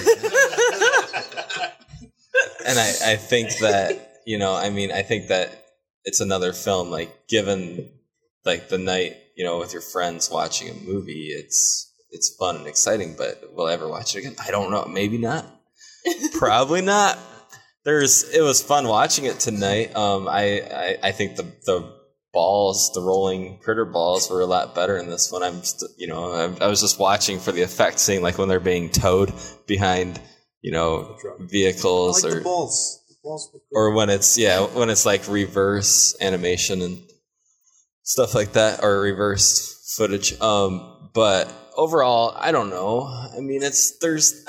And I, I think that, you know, I mean, I think that it's another film, like, given, like, the night, you know, with your friends watching a movie, it's it's fun and exciting, but will I ever watch it again? I don't know. Maybe not. Probably not. There's, it was fun watching it tonight. Um, I, I, I think the, the balls, the rolling critter balls were a lot better in this one. I'm just, you know, I, I was just watching for the effect, seeing like when they're being towed behind, you know, vehicles, or balls. The balls or when it's yeah, when it's like reverse animation and stuff like that, or reversed footage. Um, but overall, I don't know. I mean, it's there's,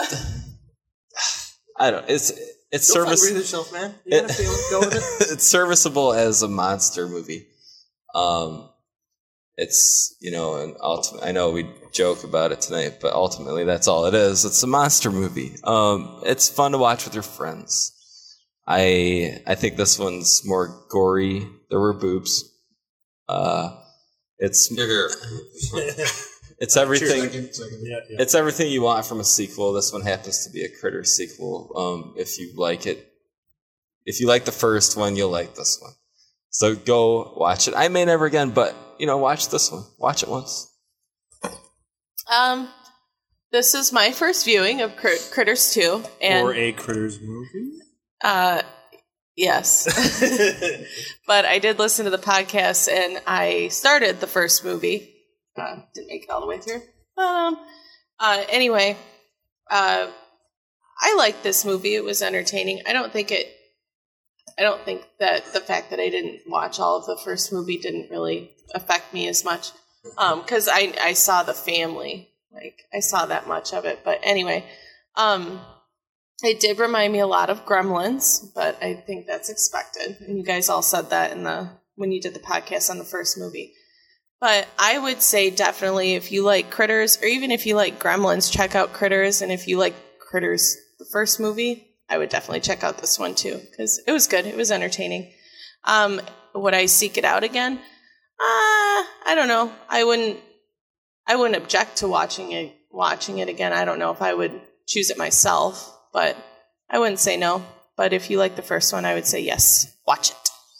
I don't. It's it's service. yourself, man. You It- gotta feel it. Go with it. It's serviceable as a monster movie. Um, it's, you know, and ultimately, I know we joke about it tonight, but ultimately that's all it is. It's a monster movie. Um, it's fun to watch with your friends. I I think this one's more gory. There were boobs. Uh, it's Here, here. it's everything. Second, second. Yeah, yeah. It's everything you want from a sequel. This one happens to be a Critter sequel. Um, if you like it, if you like the first one, you'll like this one. So go watch it. I may never again, but you know, watch this one. Watch it once. Um, this is my first viewing of Crit- Critters two, and Or a Critters movie. uh, yes, but I did listen to the podcast, and I started the first movie. Uh, didn't make it all the way through. Um, uh, anyway, uh, I liked this movie. It was entertaining. I don't think it. I don't think that the fact that I didn't watch all of the first movie didn't really affect me as much, because um, I I saw the family, like I saw that much of it. But anyway, um, it did remind me a lot of Gremlins, but I think that's expected. And you guys all said that in the when you did the podcast on the first movie. But I would say definitely if you like Critters, or even if you like Gremlins, check out Critters. And if you like Critters, the first movie, I would definitely check out this one too, because it was good. It was entertaining. Um, would I seek it out again? Uh, I don't know. I wouldn't. I wouldn't object to watching it. Watching it again. I don't know if I would choose it myself, but I wouldn't say no. But if you like the first one, I would say yes. Watch it.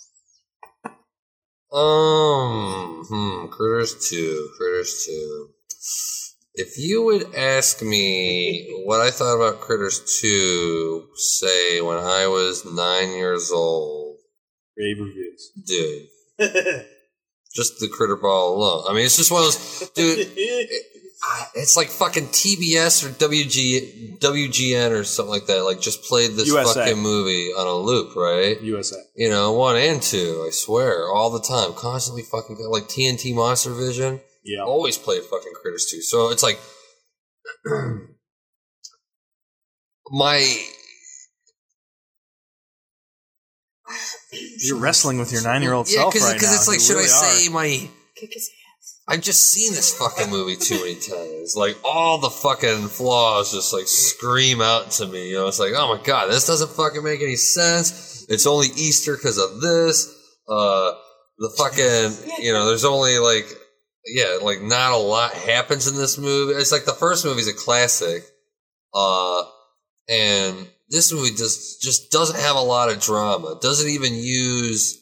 Um, hmm, Critters two, Critters two. If you would ask me what I thought about Critters two, say when I was nine years old, Rave reviews. dude, just the critter ball alone. I mean, it's just one of those, dude. It, it's like fucking T B S or W G W G N or something like that. Like, just played this U S A. fucking movie on a loop, right? U S A. You know, one and two, I swear, all the time, constantly fucking, like T N T Monster Vision. Yeah. always played fucking Critters two. So it's like my. You're wrestling with your nine-year-old Yeah, self cause, right now. cause it's like, You should really I say are. my? Kick his ass. I've just seen this fucking movie too many times. Like all the fucking flaws just like scream out to me. You know, it's like, oh my god, this doesn't fucking make any sense. It's only Easter because of this. Uh, the fucking, you know, there's only like, yeah, like not a lot happens in this movie. It's like the first movie's a classic, uh, and this movie just just doesn't have a lot of drama. Doesn't even use.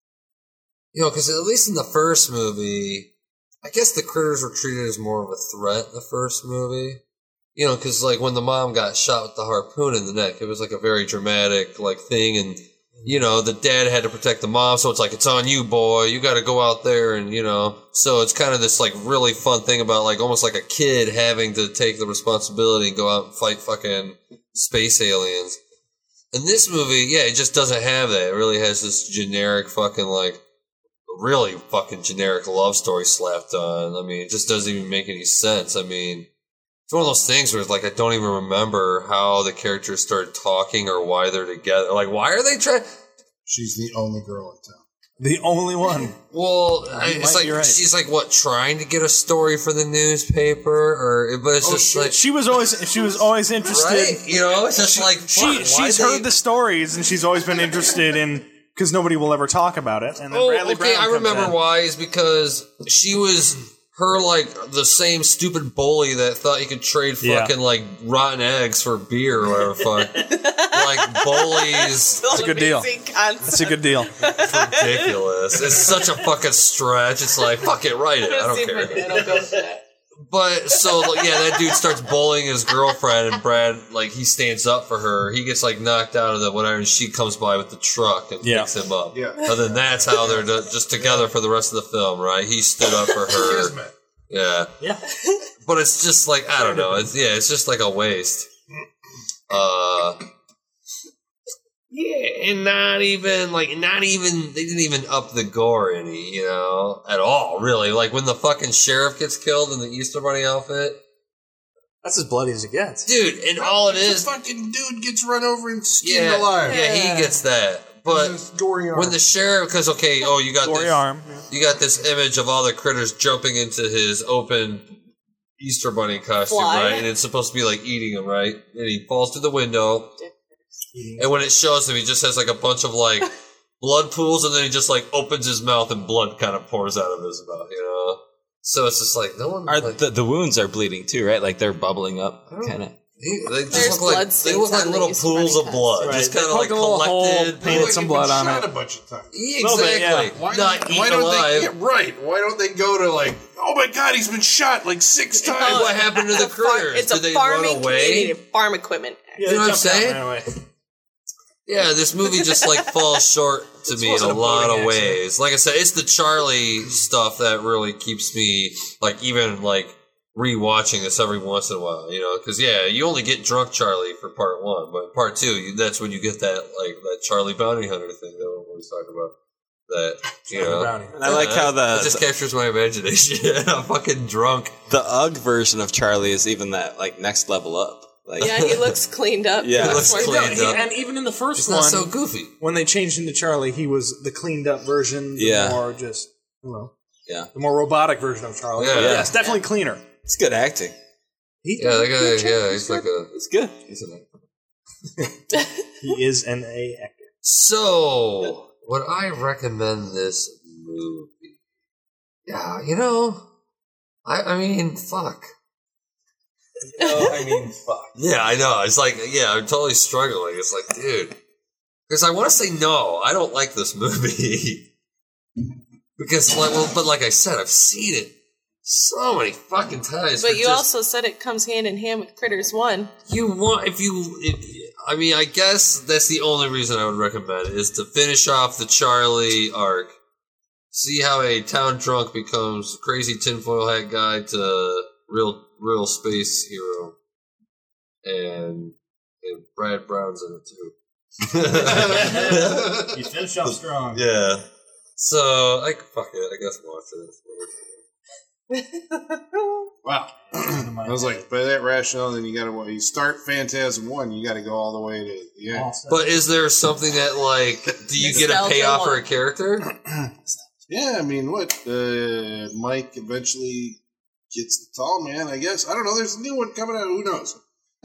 You know, because at least in the first movie, I guess the critters were treated as more of a threat in the first movie. You know, because, like, when the mom got shot with the harpoon in the neck, it was, like, a very dramatic, like, thing. And, you know, the dad had to protect the mom, so it's like, it's on you, boy. You got to go out there and, you know. So it's kind of this, like, really fun thing about, like, almost like a kid having to take the responsibility and go out and fight fucking space aliens. In this movie, yeah, it just doesn't have that. It really has this generic fucking, like, really fucking generic love story slapped on. I mean, it just doesn't even make any sense. I mean, it's one of those things where it's like I don't even remember how the characters started talking or why they're together. Like, why are they trying? She's the only girl in town. The only one. Well, I, it's might like be right. she's like what trying to get a story for the newspaper, or but it's Oh, just she, like she was always she was always interested. right, you know, it's just like She fuck, why she's they- heard the stories and she's always been interested in because nobody will ever talk about it. And then Oh, Bradley okay, Brown I comes remember in. why. Is because she was her like the same stupid bully that thought he could trade Yeah. fucking like rotten eggs for beer or whatever fuck. Like bullies. That's a good deal. Amazing concept. That's a good deal. It's ridiculous. It's such a fucking stretch. It's like fuck it, write it. I don't See if care. it'll go for that. But so like, yeah, that dude starts bullying his girlfriend, and Brad like he stands up for her. He gets like knocked out of the whatever, and she comes by with the truck and Yeah. picks him up. Yeah. And then that's how they're do- just together for the rest of the film, right? He stood up for her. Kismet. Yeah. Yeah. But it's just like I don't know. It's yeah, it's just like a waste. Uh Yeah, and not even like not even they didn't even up the gore any, you know, at all, really. Like when the fucking sheriff gets killed in the Easter Bunny outfit. That's as bloody as it gets. Dude, and all it The is fucking dude gets run over and skinned yeah, alive. yeah, he gets that. But This gory arm. when the sheriff, because okay, oh, you got Gory this, arm. you got this image of all the critters jumping into his open Easter Bunny costume, Fly. right? And it's supposed to be like eating him, right? And he falls through the window. And when it shows him, he just has like a bunch of like blood pools, and then he just like opens his mouth, and blood kind of pours out of his mouth, you know. So it's just like no one. Are like, the, the wounds are bleeding too, right? Like they're bubbling up, kind of. he- they just There's look like blood they look stains like on the little Easter pools Bunny of blood, Right. just They kind of like poked a little hole, collected. painted Like some you've blood been on shot it. a bunch of times. Yeah, Little bit, exactly. yeah. Why Not don't, eaten why don't alive. they? Yeah, right. Why don't they go to like? Oh my God, he's been shot like six times. And what happened to the It's a far- critters? It's Did a they farming run away? community, farm equipment. Yeah, You know they what I'm jumped out saying? and ran away. Yeah, this movie just like falls short to me in wasn't a a lot boring of ways. Like I said, it's the Charlie stuff that really keeps me like even like rewatching this every once in a while. You know, because yeah, you only get drunk Charlie for part one, but part two, you, that's when you get that like that Charlie bounty hunter thing that we're always talking about. That you know, Bounty. And I like how the it just captures my imagination. I'm fucking drunk. the U G G version of Charlie is even that like next level up. Like Yeah, he looks cleaned up. Yeah. He looks More- clean. No, he- and even in the first It's one, not so goofy. when they changed into Charlie, he was the cleaned up version. The Yeah. more just, you know, Yeah. the more robotic version of Charlie. Yeah. But Yeah. yes, definitely cleaner. It's good acting. He, Yeah, that guy. Yeah, he's like a. It's good. He's an he is an A actor. So, would I recommend this movie? Yeah, you know, I I mean, fuck. I mean, fuck. Yeah, I know. It's like, yeah, I'm totally struggling. It's like, dude, because I want to say no. I don't like this movie because, like, well, but like I said, I've seen it so many fucking times. But for you just- also said it comes hand in hand with Critters one. You want if you, if, I mean, I guess that's the only reason I would recommend it is to finish off the Charlie arc, see how a town drunk becomes crazy tinfoil hat guy to real, real space hero, and and Brad Brown's in it too. You finished off strong. Yeah. So I fuck it. I guess watch it. Wow. I was like, by that rationale, then you got to, well, you start Phantasm one, you got to go all the way to the end. But is there something that, like, do you get a Nostalgia payoff for one. a character? Yeah, I mean, what? Uh, Mike eventually gets the tall man, I guess. I don't know. There's a new one coming out. Who knows?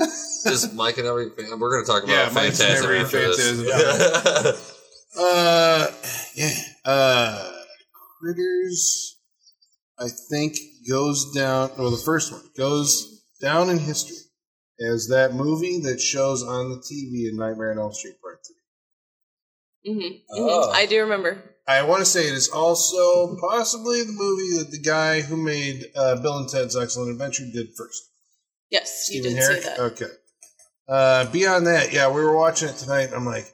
Is Mike and every? We're going to talk about Yeah, Mike's in Phantasm every after this. Phantasm. Uh, yeah. Uh, Critters, I think, goes down. Well, the first one goes down in history as that movie that shows on the T V in Nightmare on Elm Street Part Three. Mm-hmm. Oh. I do remember. I want to say it is also possibly the movie that the guy who made uh, Bill and Ted's Excellent Adventure did first. Yes, you Stephen did Herrick? say that. Okay. Uh, beyond that, yeah, we were watching it tonight. I'm like,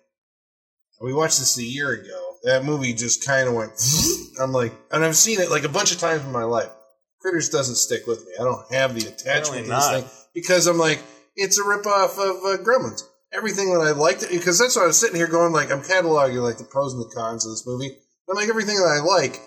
we watched this a year ago. That movie just kind of went. I'm like, and I've seen it like a bunch of times in my life. Critters doesn't stick with me. I don't have the attachment Apparently to this not. thing because I'm like, it's a ripoff of uh, Gremlins. Everything that I liked, because that's why I was sitting here going like, I'm cataloging like the pros and the cons of this movie. I'm like, everything that I like,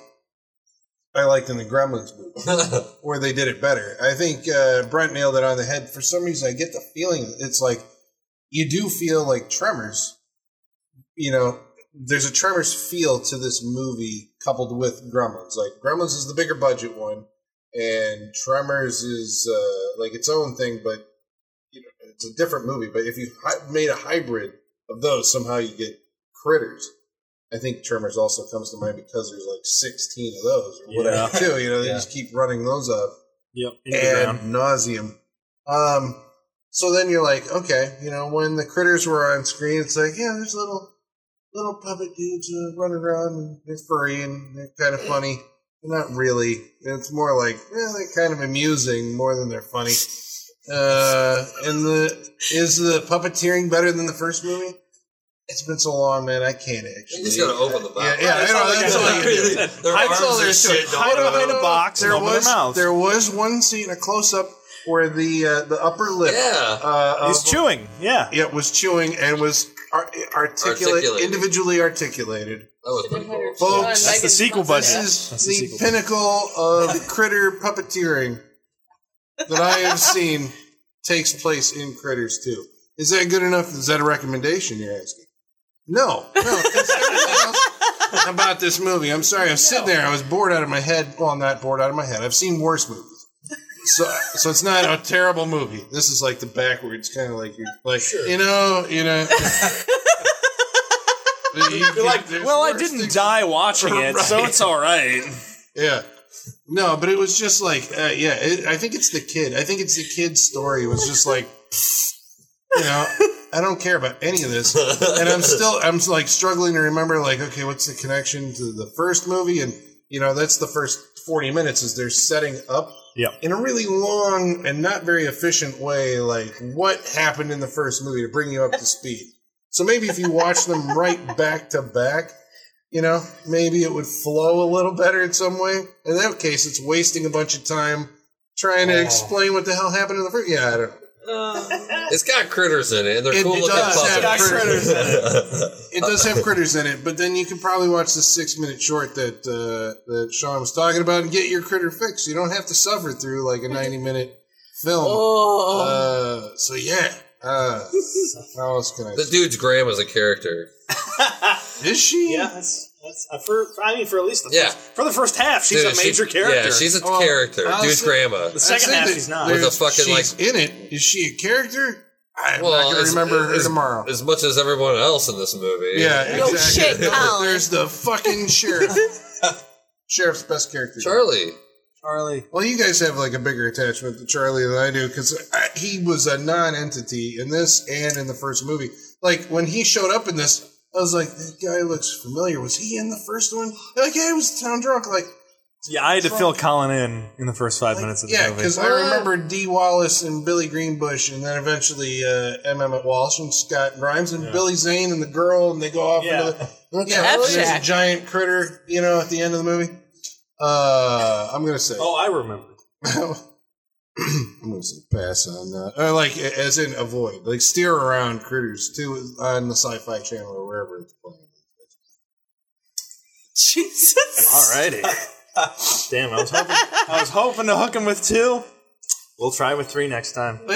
I liked in the Gremlins movie, where they did it better. I think uh, Brent nailed it on the head. For some reason, I get the feeling it's like you do feel like Tremors. You know, there's a Tremors feel to this movie coupled with Gremlins. Like Gremlins is the bigger budget one, and Tremors is uh, like its own thing, but you know, it's a different movie. But if you hi- made a hybrid of those, somehow you get Critters. I think Tremors also comes to mind because there's like sixteen of those or whatever, Yeah. too. You know, they Yeah. just keep running those up Yep. Into the ad ground. nauseum. Um, so then you're like, okay, you know, when the Critters were on screen, it's like, yeah, there's little little puppet dudes uh, running around and they're furry and they're kind of funny. Not really. It's more like, eh, they're kind of amusing more than they're funny. Uh, and the is the puppeteering better than the first movie? It's been so long, man. I can't actually. You just got to open the Yeah, mouth. yeah, I know. That's all you do. Their That's all arms there and is to it. shit don't Hide open behind up. a box There and open was their mouth. there was one scene, a close up, where the uh, the upper lip, Yeah. uh, He's of- chewing. Yeah. yeah, was chewing and was ar- articulate, Articulated. individually articulated. That was pretty cool. Folks, That's the sequel budget. This That's is the the sequel. pinnacle of critter puppeteering that I have seen takes place in Critters two. Is that good enough? Is that a recommendation you're asking? No, no. That's everything else about this movie. I'm sorry. I was sitting there. I was bored out of my head. Well, not bored out of my head. I've seen worse movies. So, so it's not a terrible movie. This is like the backwards kind of like you're like you know, you know. You're like, There's well, I worse didn't things- die watching it, so Right. it's all right. Yeah. No, but it was just like, uh, yeah, it, I think it's the kid. I think it's the kid's story. It was just like, you know, I don't care about any of this. And I'm still, I'm like struggling to remember, like, okay, what's the connection to the first movie? And, you know, that's the first forty minutes is they're setting up Yep. in a really long and not very efficient way, like what happened in the first movie to bring you up to speed. So maybe if you watch them right back to back, you know, maybe it would flow a little better in some way. In that case, it's wasting a bunch of time trying to explain what the hell happened in the first. Yeah, I don't know. It's got critters in it, and they're It cool looking does have puppets. critters in It does have critters in it, but then you can probably watch the six minute short that uh, that Sean was talking about and get your critter fix. You don't have to suffer through like a ninety minute film. Oh. Uh, so yeah. Uh, how else can I The say? dude's grandma's a character. Is she? Yeah, that's that's uh, for, for. I mean, for at least the Yeah. first, for the first half, she's Dude, a major she- character. Yeah, she's a Well, character. I'll Dude's say- grandma. the second I'd say half, that she's not. there's- With a fucking, she's like- in it. Is she a character? I'm Well, not going to as- remember her as- tomorrow. As much as everyone else in this movie. Yeah, No exactly. shit, Colin. There's the fucking sheriff. Sheriff's best character. Charlie. Charlie. Well, you guys have like a bigger attachment to Charlie than I do because he was a non-entity in this and in the first movie. Like when he showed up in this, I was like, "That guy looks familiar. Was he in the first one?" They're like, yeah, he was town drunk. Like, Yeah, I had to fill Colin in in the first five like, minutes of the yeah, movie. because I remember Dee Wallace and Billy Greenbush, and then eventually uh, M. Emmett Walsh and Scott Grimes and Yeah. Billy Zane and the girl, and they go off Yeah. into the yeah. F There's a Shack. giant critter, you know, at the end of the movie. Uh, I'm gonna say. Oh, I remember. I'm gonna say pass on that. Or like, as in avoid. Like, steer around critters too on the Sci-Fi Channel or wherever it's playing. Jesus. Alrighty. Damn, I was hoping I was hoping to hook him with two. We'll try with three next time. Oh,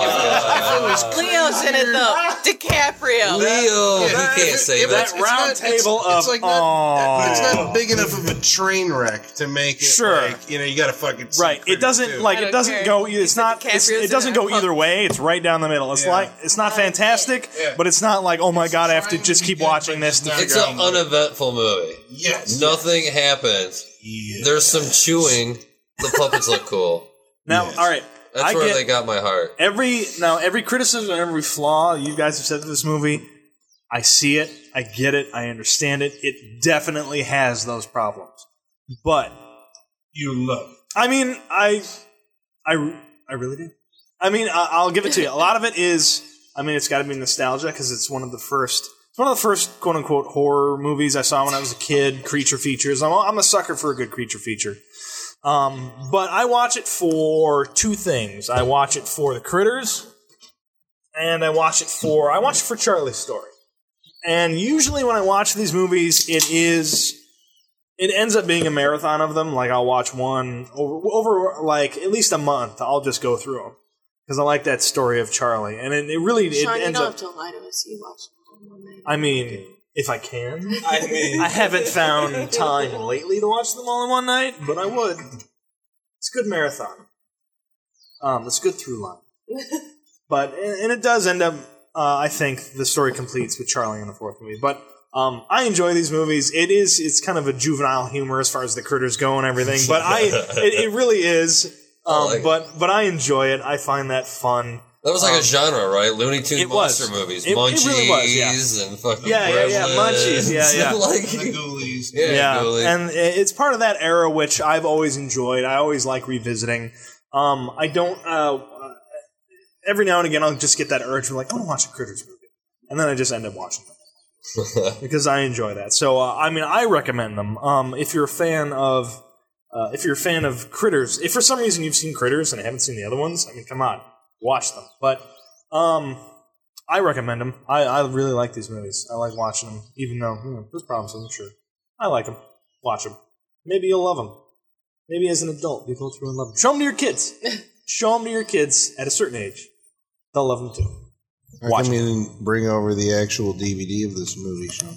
Leo's in it though. DiCaprio. Leo, he Yeah, can't if- say if that. it's- That round it's not- it's- table it's of like not, aw. it's not big enough of a train wreck to make it. Sure. Like, you know, you got to fucking see Right. It Critters doesn't too. like I it don't doesn't care. go. It's said not. It's, DiCaprio's it doesn't in go it. either way. It's right down the middle. It's Yeah. like it's not fantastic, Yeah. but it's not like oh my god, I have to trying just to keep be good, watching but this. it's To not figure It's out. an uneventful movie. Yes. Nothing happens. Yeah. There's some chewing. The puppets look cool. Now, Yes. all right. That's I where get they got my heart. every now every criticism, every flaw you guys have said to this movie. I see it. I get it. I understand it. It definitely has those problems, but You love it. I mean, I, I, I really do. I mean, I, I'll give it to you. A lot of it is, I mean, it's got to be nostalgia because it's one of the first, it's one of the first quote unquote horror movies I saw when I was a kid. Creature features. I'm, a- I'm a sucker for a good creature feature. Um, but I watch it for two things. I watch it for the critters, and I watch it for I watch it for Charlie's Story. And usually when I watch these movies, it is it ends up being a marathon of them. Like I'll watch one over over like at least a month. I'll just go through them because I like that story of Charlie, and it, it really it Sean, you ends don't up. have to lie to us. You watched it one night. I mean, if I can. I mean, I haven't found time lately to watch them all in one night, but I would. It's a good marathon. Um, it's a good through line. But and, and it does end up. Uh, I think the story completes with Charlie in the fourth movie. But um, I enjoy these movies. It is. It's kind of a juvenile humor as far as the critters go and everything. But I. It, it really is. Um, like it. but but I enjoy it. I find that fun. That was like Um, a genre, right? Looney Tunes it was. monster movies. It- it Munchies really was, yeah. and fucking Yeah, yeah, yeah, Gremlins. Munchies, yeah, yeah. like, The Ghoulies. yeah, Yeah, Ghoulies. and it's part of that era which I've always enjoyed. I always like revisiting. Um, I don't. Uh, uh, every now and again, I'll just get that urge for like, I want to watch a Critters movie, and then I just end up watching them because I enjoy that. So, uh, I mean, I recommend them. Um, if you're a fan of, uh, if you're a fan of Critters, if for some reason you've seen Critters and haven't seen the other ones, I mean, come on, watch them. But um, I recommend them. I, I really like these movies. I like watching them, even though you know, there's problems with them. Sure, I like them. Watch them. Maybe you'll love them. Maybe as an adult, people will truly love them. Show them to your kids. Show them to your kids at a certain age. They'll love them too. Watch me and bring over the actual D V D of this movie, Sean.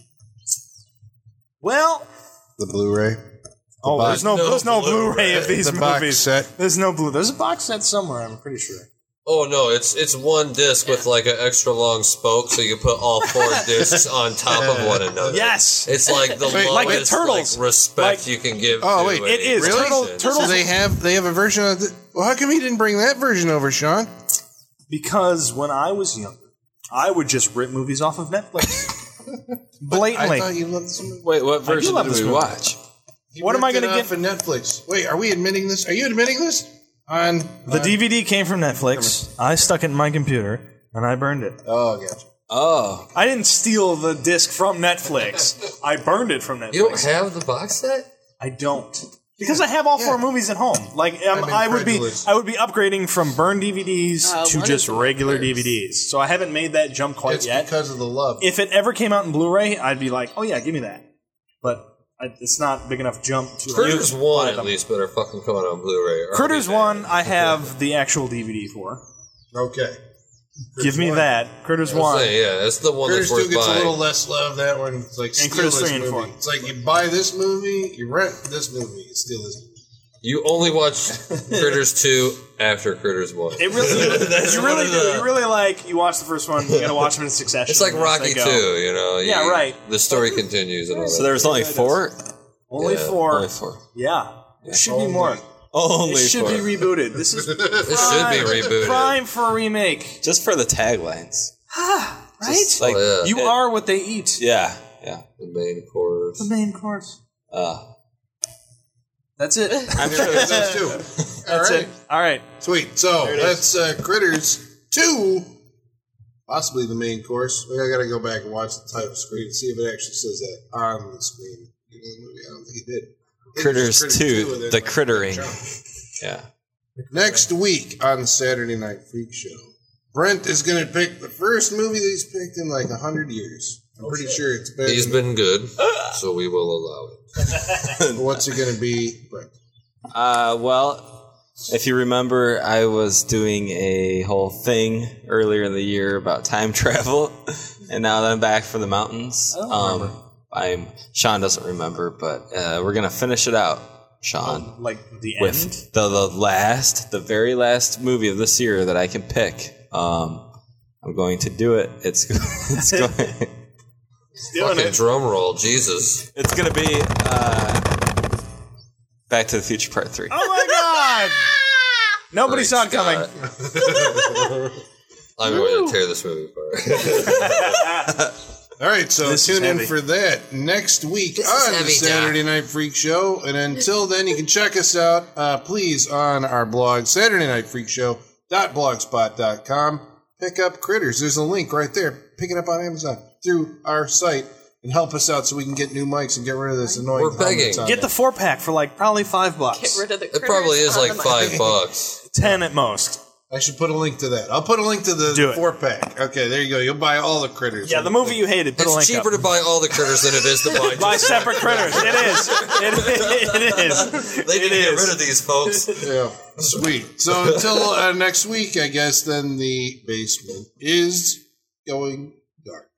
Well, The Blu-ray. oh, box- there's no, no there's no Blu-ray. Blu-ray of these The box movies. set. There's no Blu. There's a box set somewhere. I'm pretty sure. Oh no, it's it's one disc with like an extra long spoke, so you can put all four discs on top of one another. Yes. It's like the Wait, lowest like the Turtles. like, respect Like- you can give. Oh, to wait, a it is. creation. Turtle- Turtles- So they have they have a version of the. Well, how come you didn't bring that version over, Sean? Because when I was younger, I would just rip movies off of Netflix. Blatantly. I thought you loved this movie. wait, what version love did this we movie. watch? You What am I ripped it gonna off of Netflix? Wait, are we admitting this? Are you admitting this? On The on- D V D came from Netflix. I stuck it in my computer and I burned it. Oh, gotcha. Oh, I didn't steal the disc from Netflix. I burned it from Netflix. You don't have the box set? I don't. Because I have all four Yeah. movies at home. Like um, I'm I would be incredulous. I would be upgrading from burned D V Ds Uh, to one just of the regular D worst. V Ds. So I haven't made that jump quite It's yet. because of the love. If it ever came out in Blu-ray, I'd be like, "Oh yeah, give me that." But I, it's not big enough jump to Critters like, one buy at them. least better fucking come out on Blu-ray. or Critters I'll be one, mad. I have the actual D V D for. okay. Give me one. that. Critters I was one. saying, yeah, that's the one Critters that's two worth gets a buying. little less love. That one, it's like steal Critters this three and movie. four. It's like you buy this movie, you rent this movie, you steal this movie. You only watch Critters two after Critters one. It really, That's you really one of do. the- You really like. You watch the first one. You gotta watch them in succession. It's like as Rocky they go. two, you know. Yeah, You- right. The story continues and all so that. there was only four. Only Yeah, four. Only four. Yeah, there should be Only. more. Only It should four. be rebooted. This is This should be rebooted. prime for a remake, Just for the taglines. right? Just like, Oh, yeah. you it- are what they eat. yeah, yeah. The main course. The main course. Uh, That's it. I'm sure there's Those two. All That's right. it. All right. Sweet. So it that's uh, Critters two, possibly the main course. I gotta go back and watch the title screen and see if it actually says that on the screen. You know, the movie. I don't think it did. It Critters was two, and then the like, crittering. jump. Yeah. Next week on the Saturday Night Freak Show, Brent is going to pick the first movie that he's picked in like a hundred years. I'm pretty sure it's been. He's been good, so we will allow it. What's it going to be? Right. Uh, well, if you remember, I was doing a whole thing earlier in the year about time travel, and now that I'm back from the mountains, um, I'm Sean doesn't remember, but uh, we're gonna finish it out, Sean, Like the with end? the the last, the very last movie of this year that I can pick. Um, I'm going to do it. It's it's going. Doing Fucking it. drum roll, Jesus. It's gonna be uh, Back to the Future Part Three. Oh my god! Nobody Great saw it coming. Scott. I'm going to tear this movie apart. All right, so This is tune in heavy. for that next week This is on the heavy, Saturday Doc. Night Freak Show. And until then, you can check us out, uh, please, on our blog, Saturday Night Freak Show dot blogspot dot com. Pick up Critters. There's a link right there. Pick it up on Amazon through our site and help us out so we can get new mics and get rid of this annoying We're begging. comments on Get the it. four pack for like probably five bucks. Get rid of the It probably is critters like on the five bucks. Ten at most. I should put a link to that. I'll put a link to the Do it. four pack. Okay, there you go. You'll buy all the Critters. Yeah, the movie you hated. Put a It's link cheaper up. to buy all the critters than it is to buy Buy just separate critters. It is. It, it is. They need It to get is. rid of these folks. Yeah, sweet. So until uh, next week, I guess then the basement is going dark.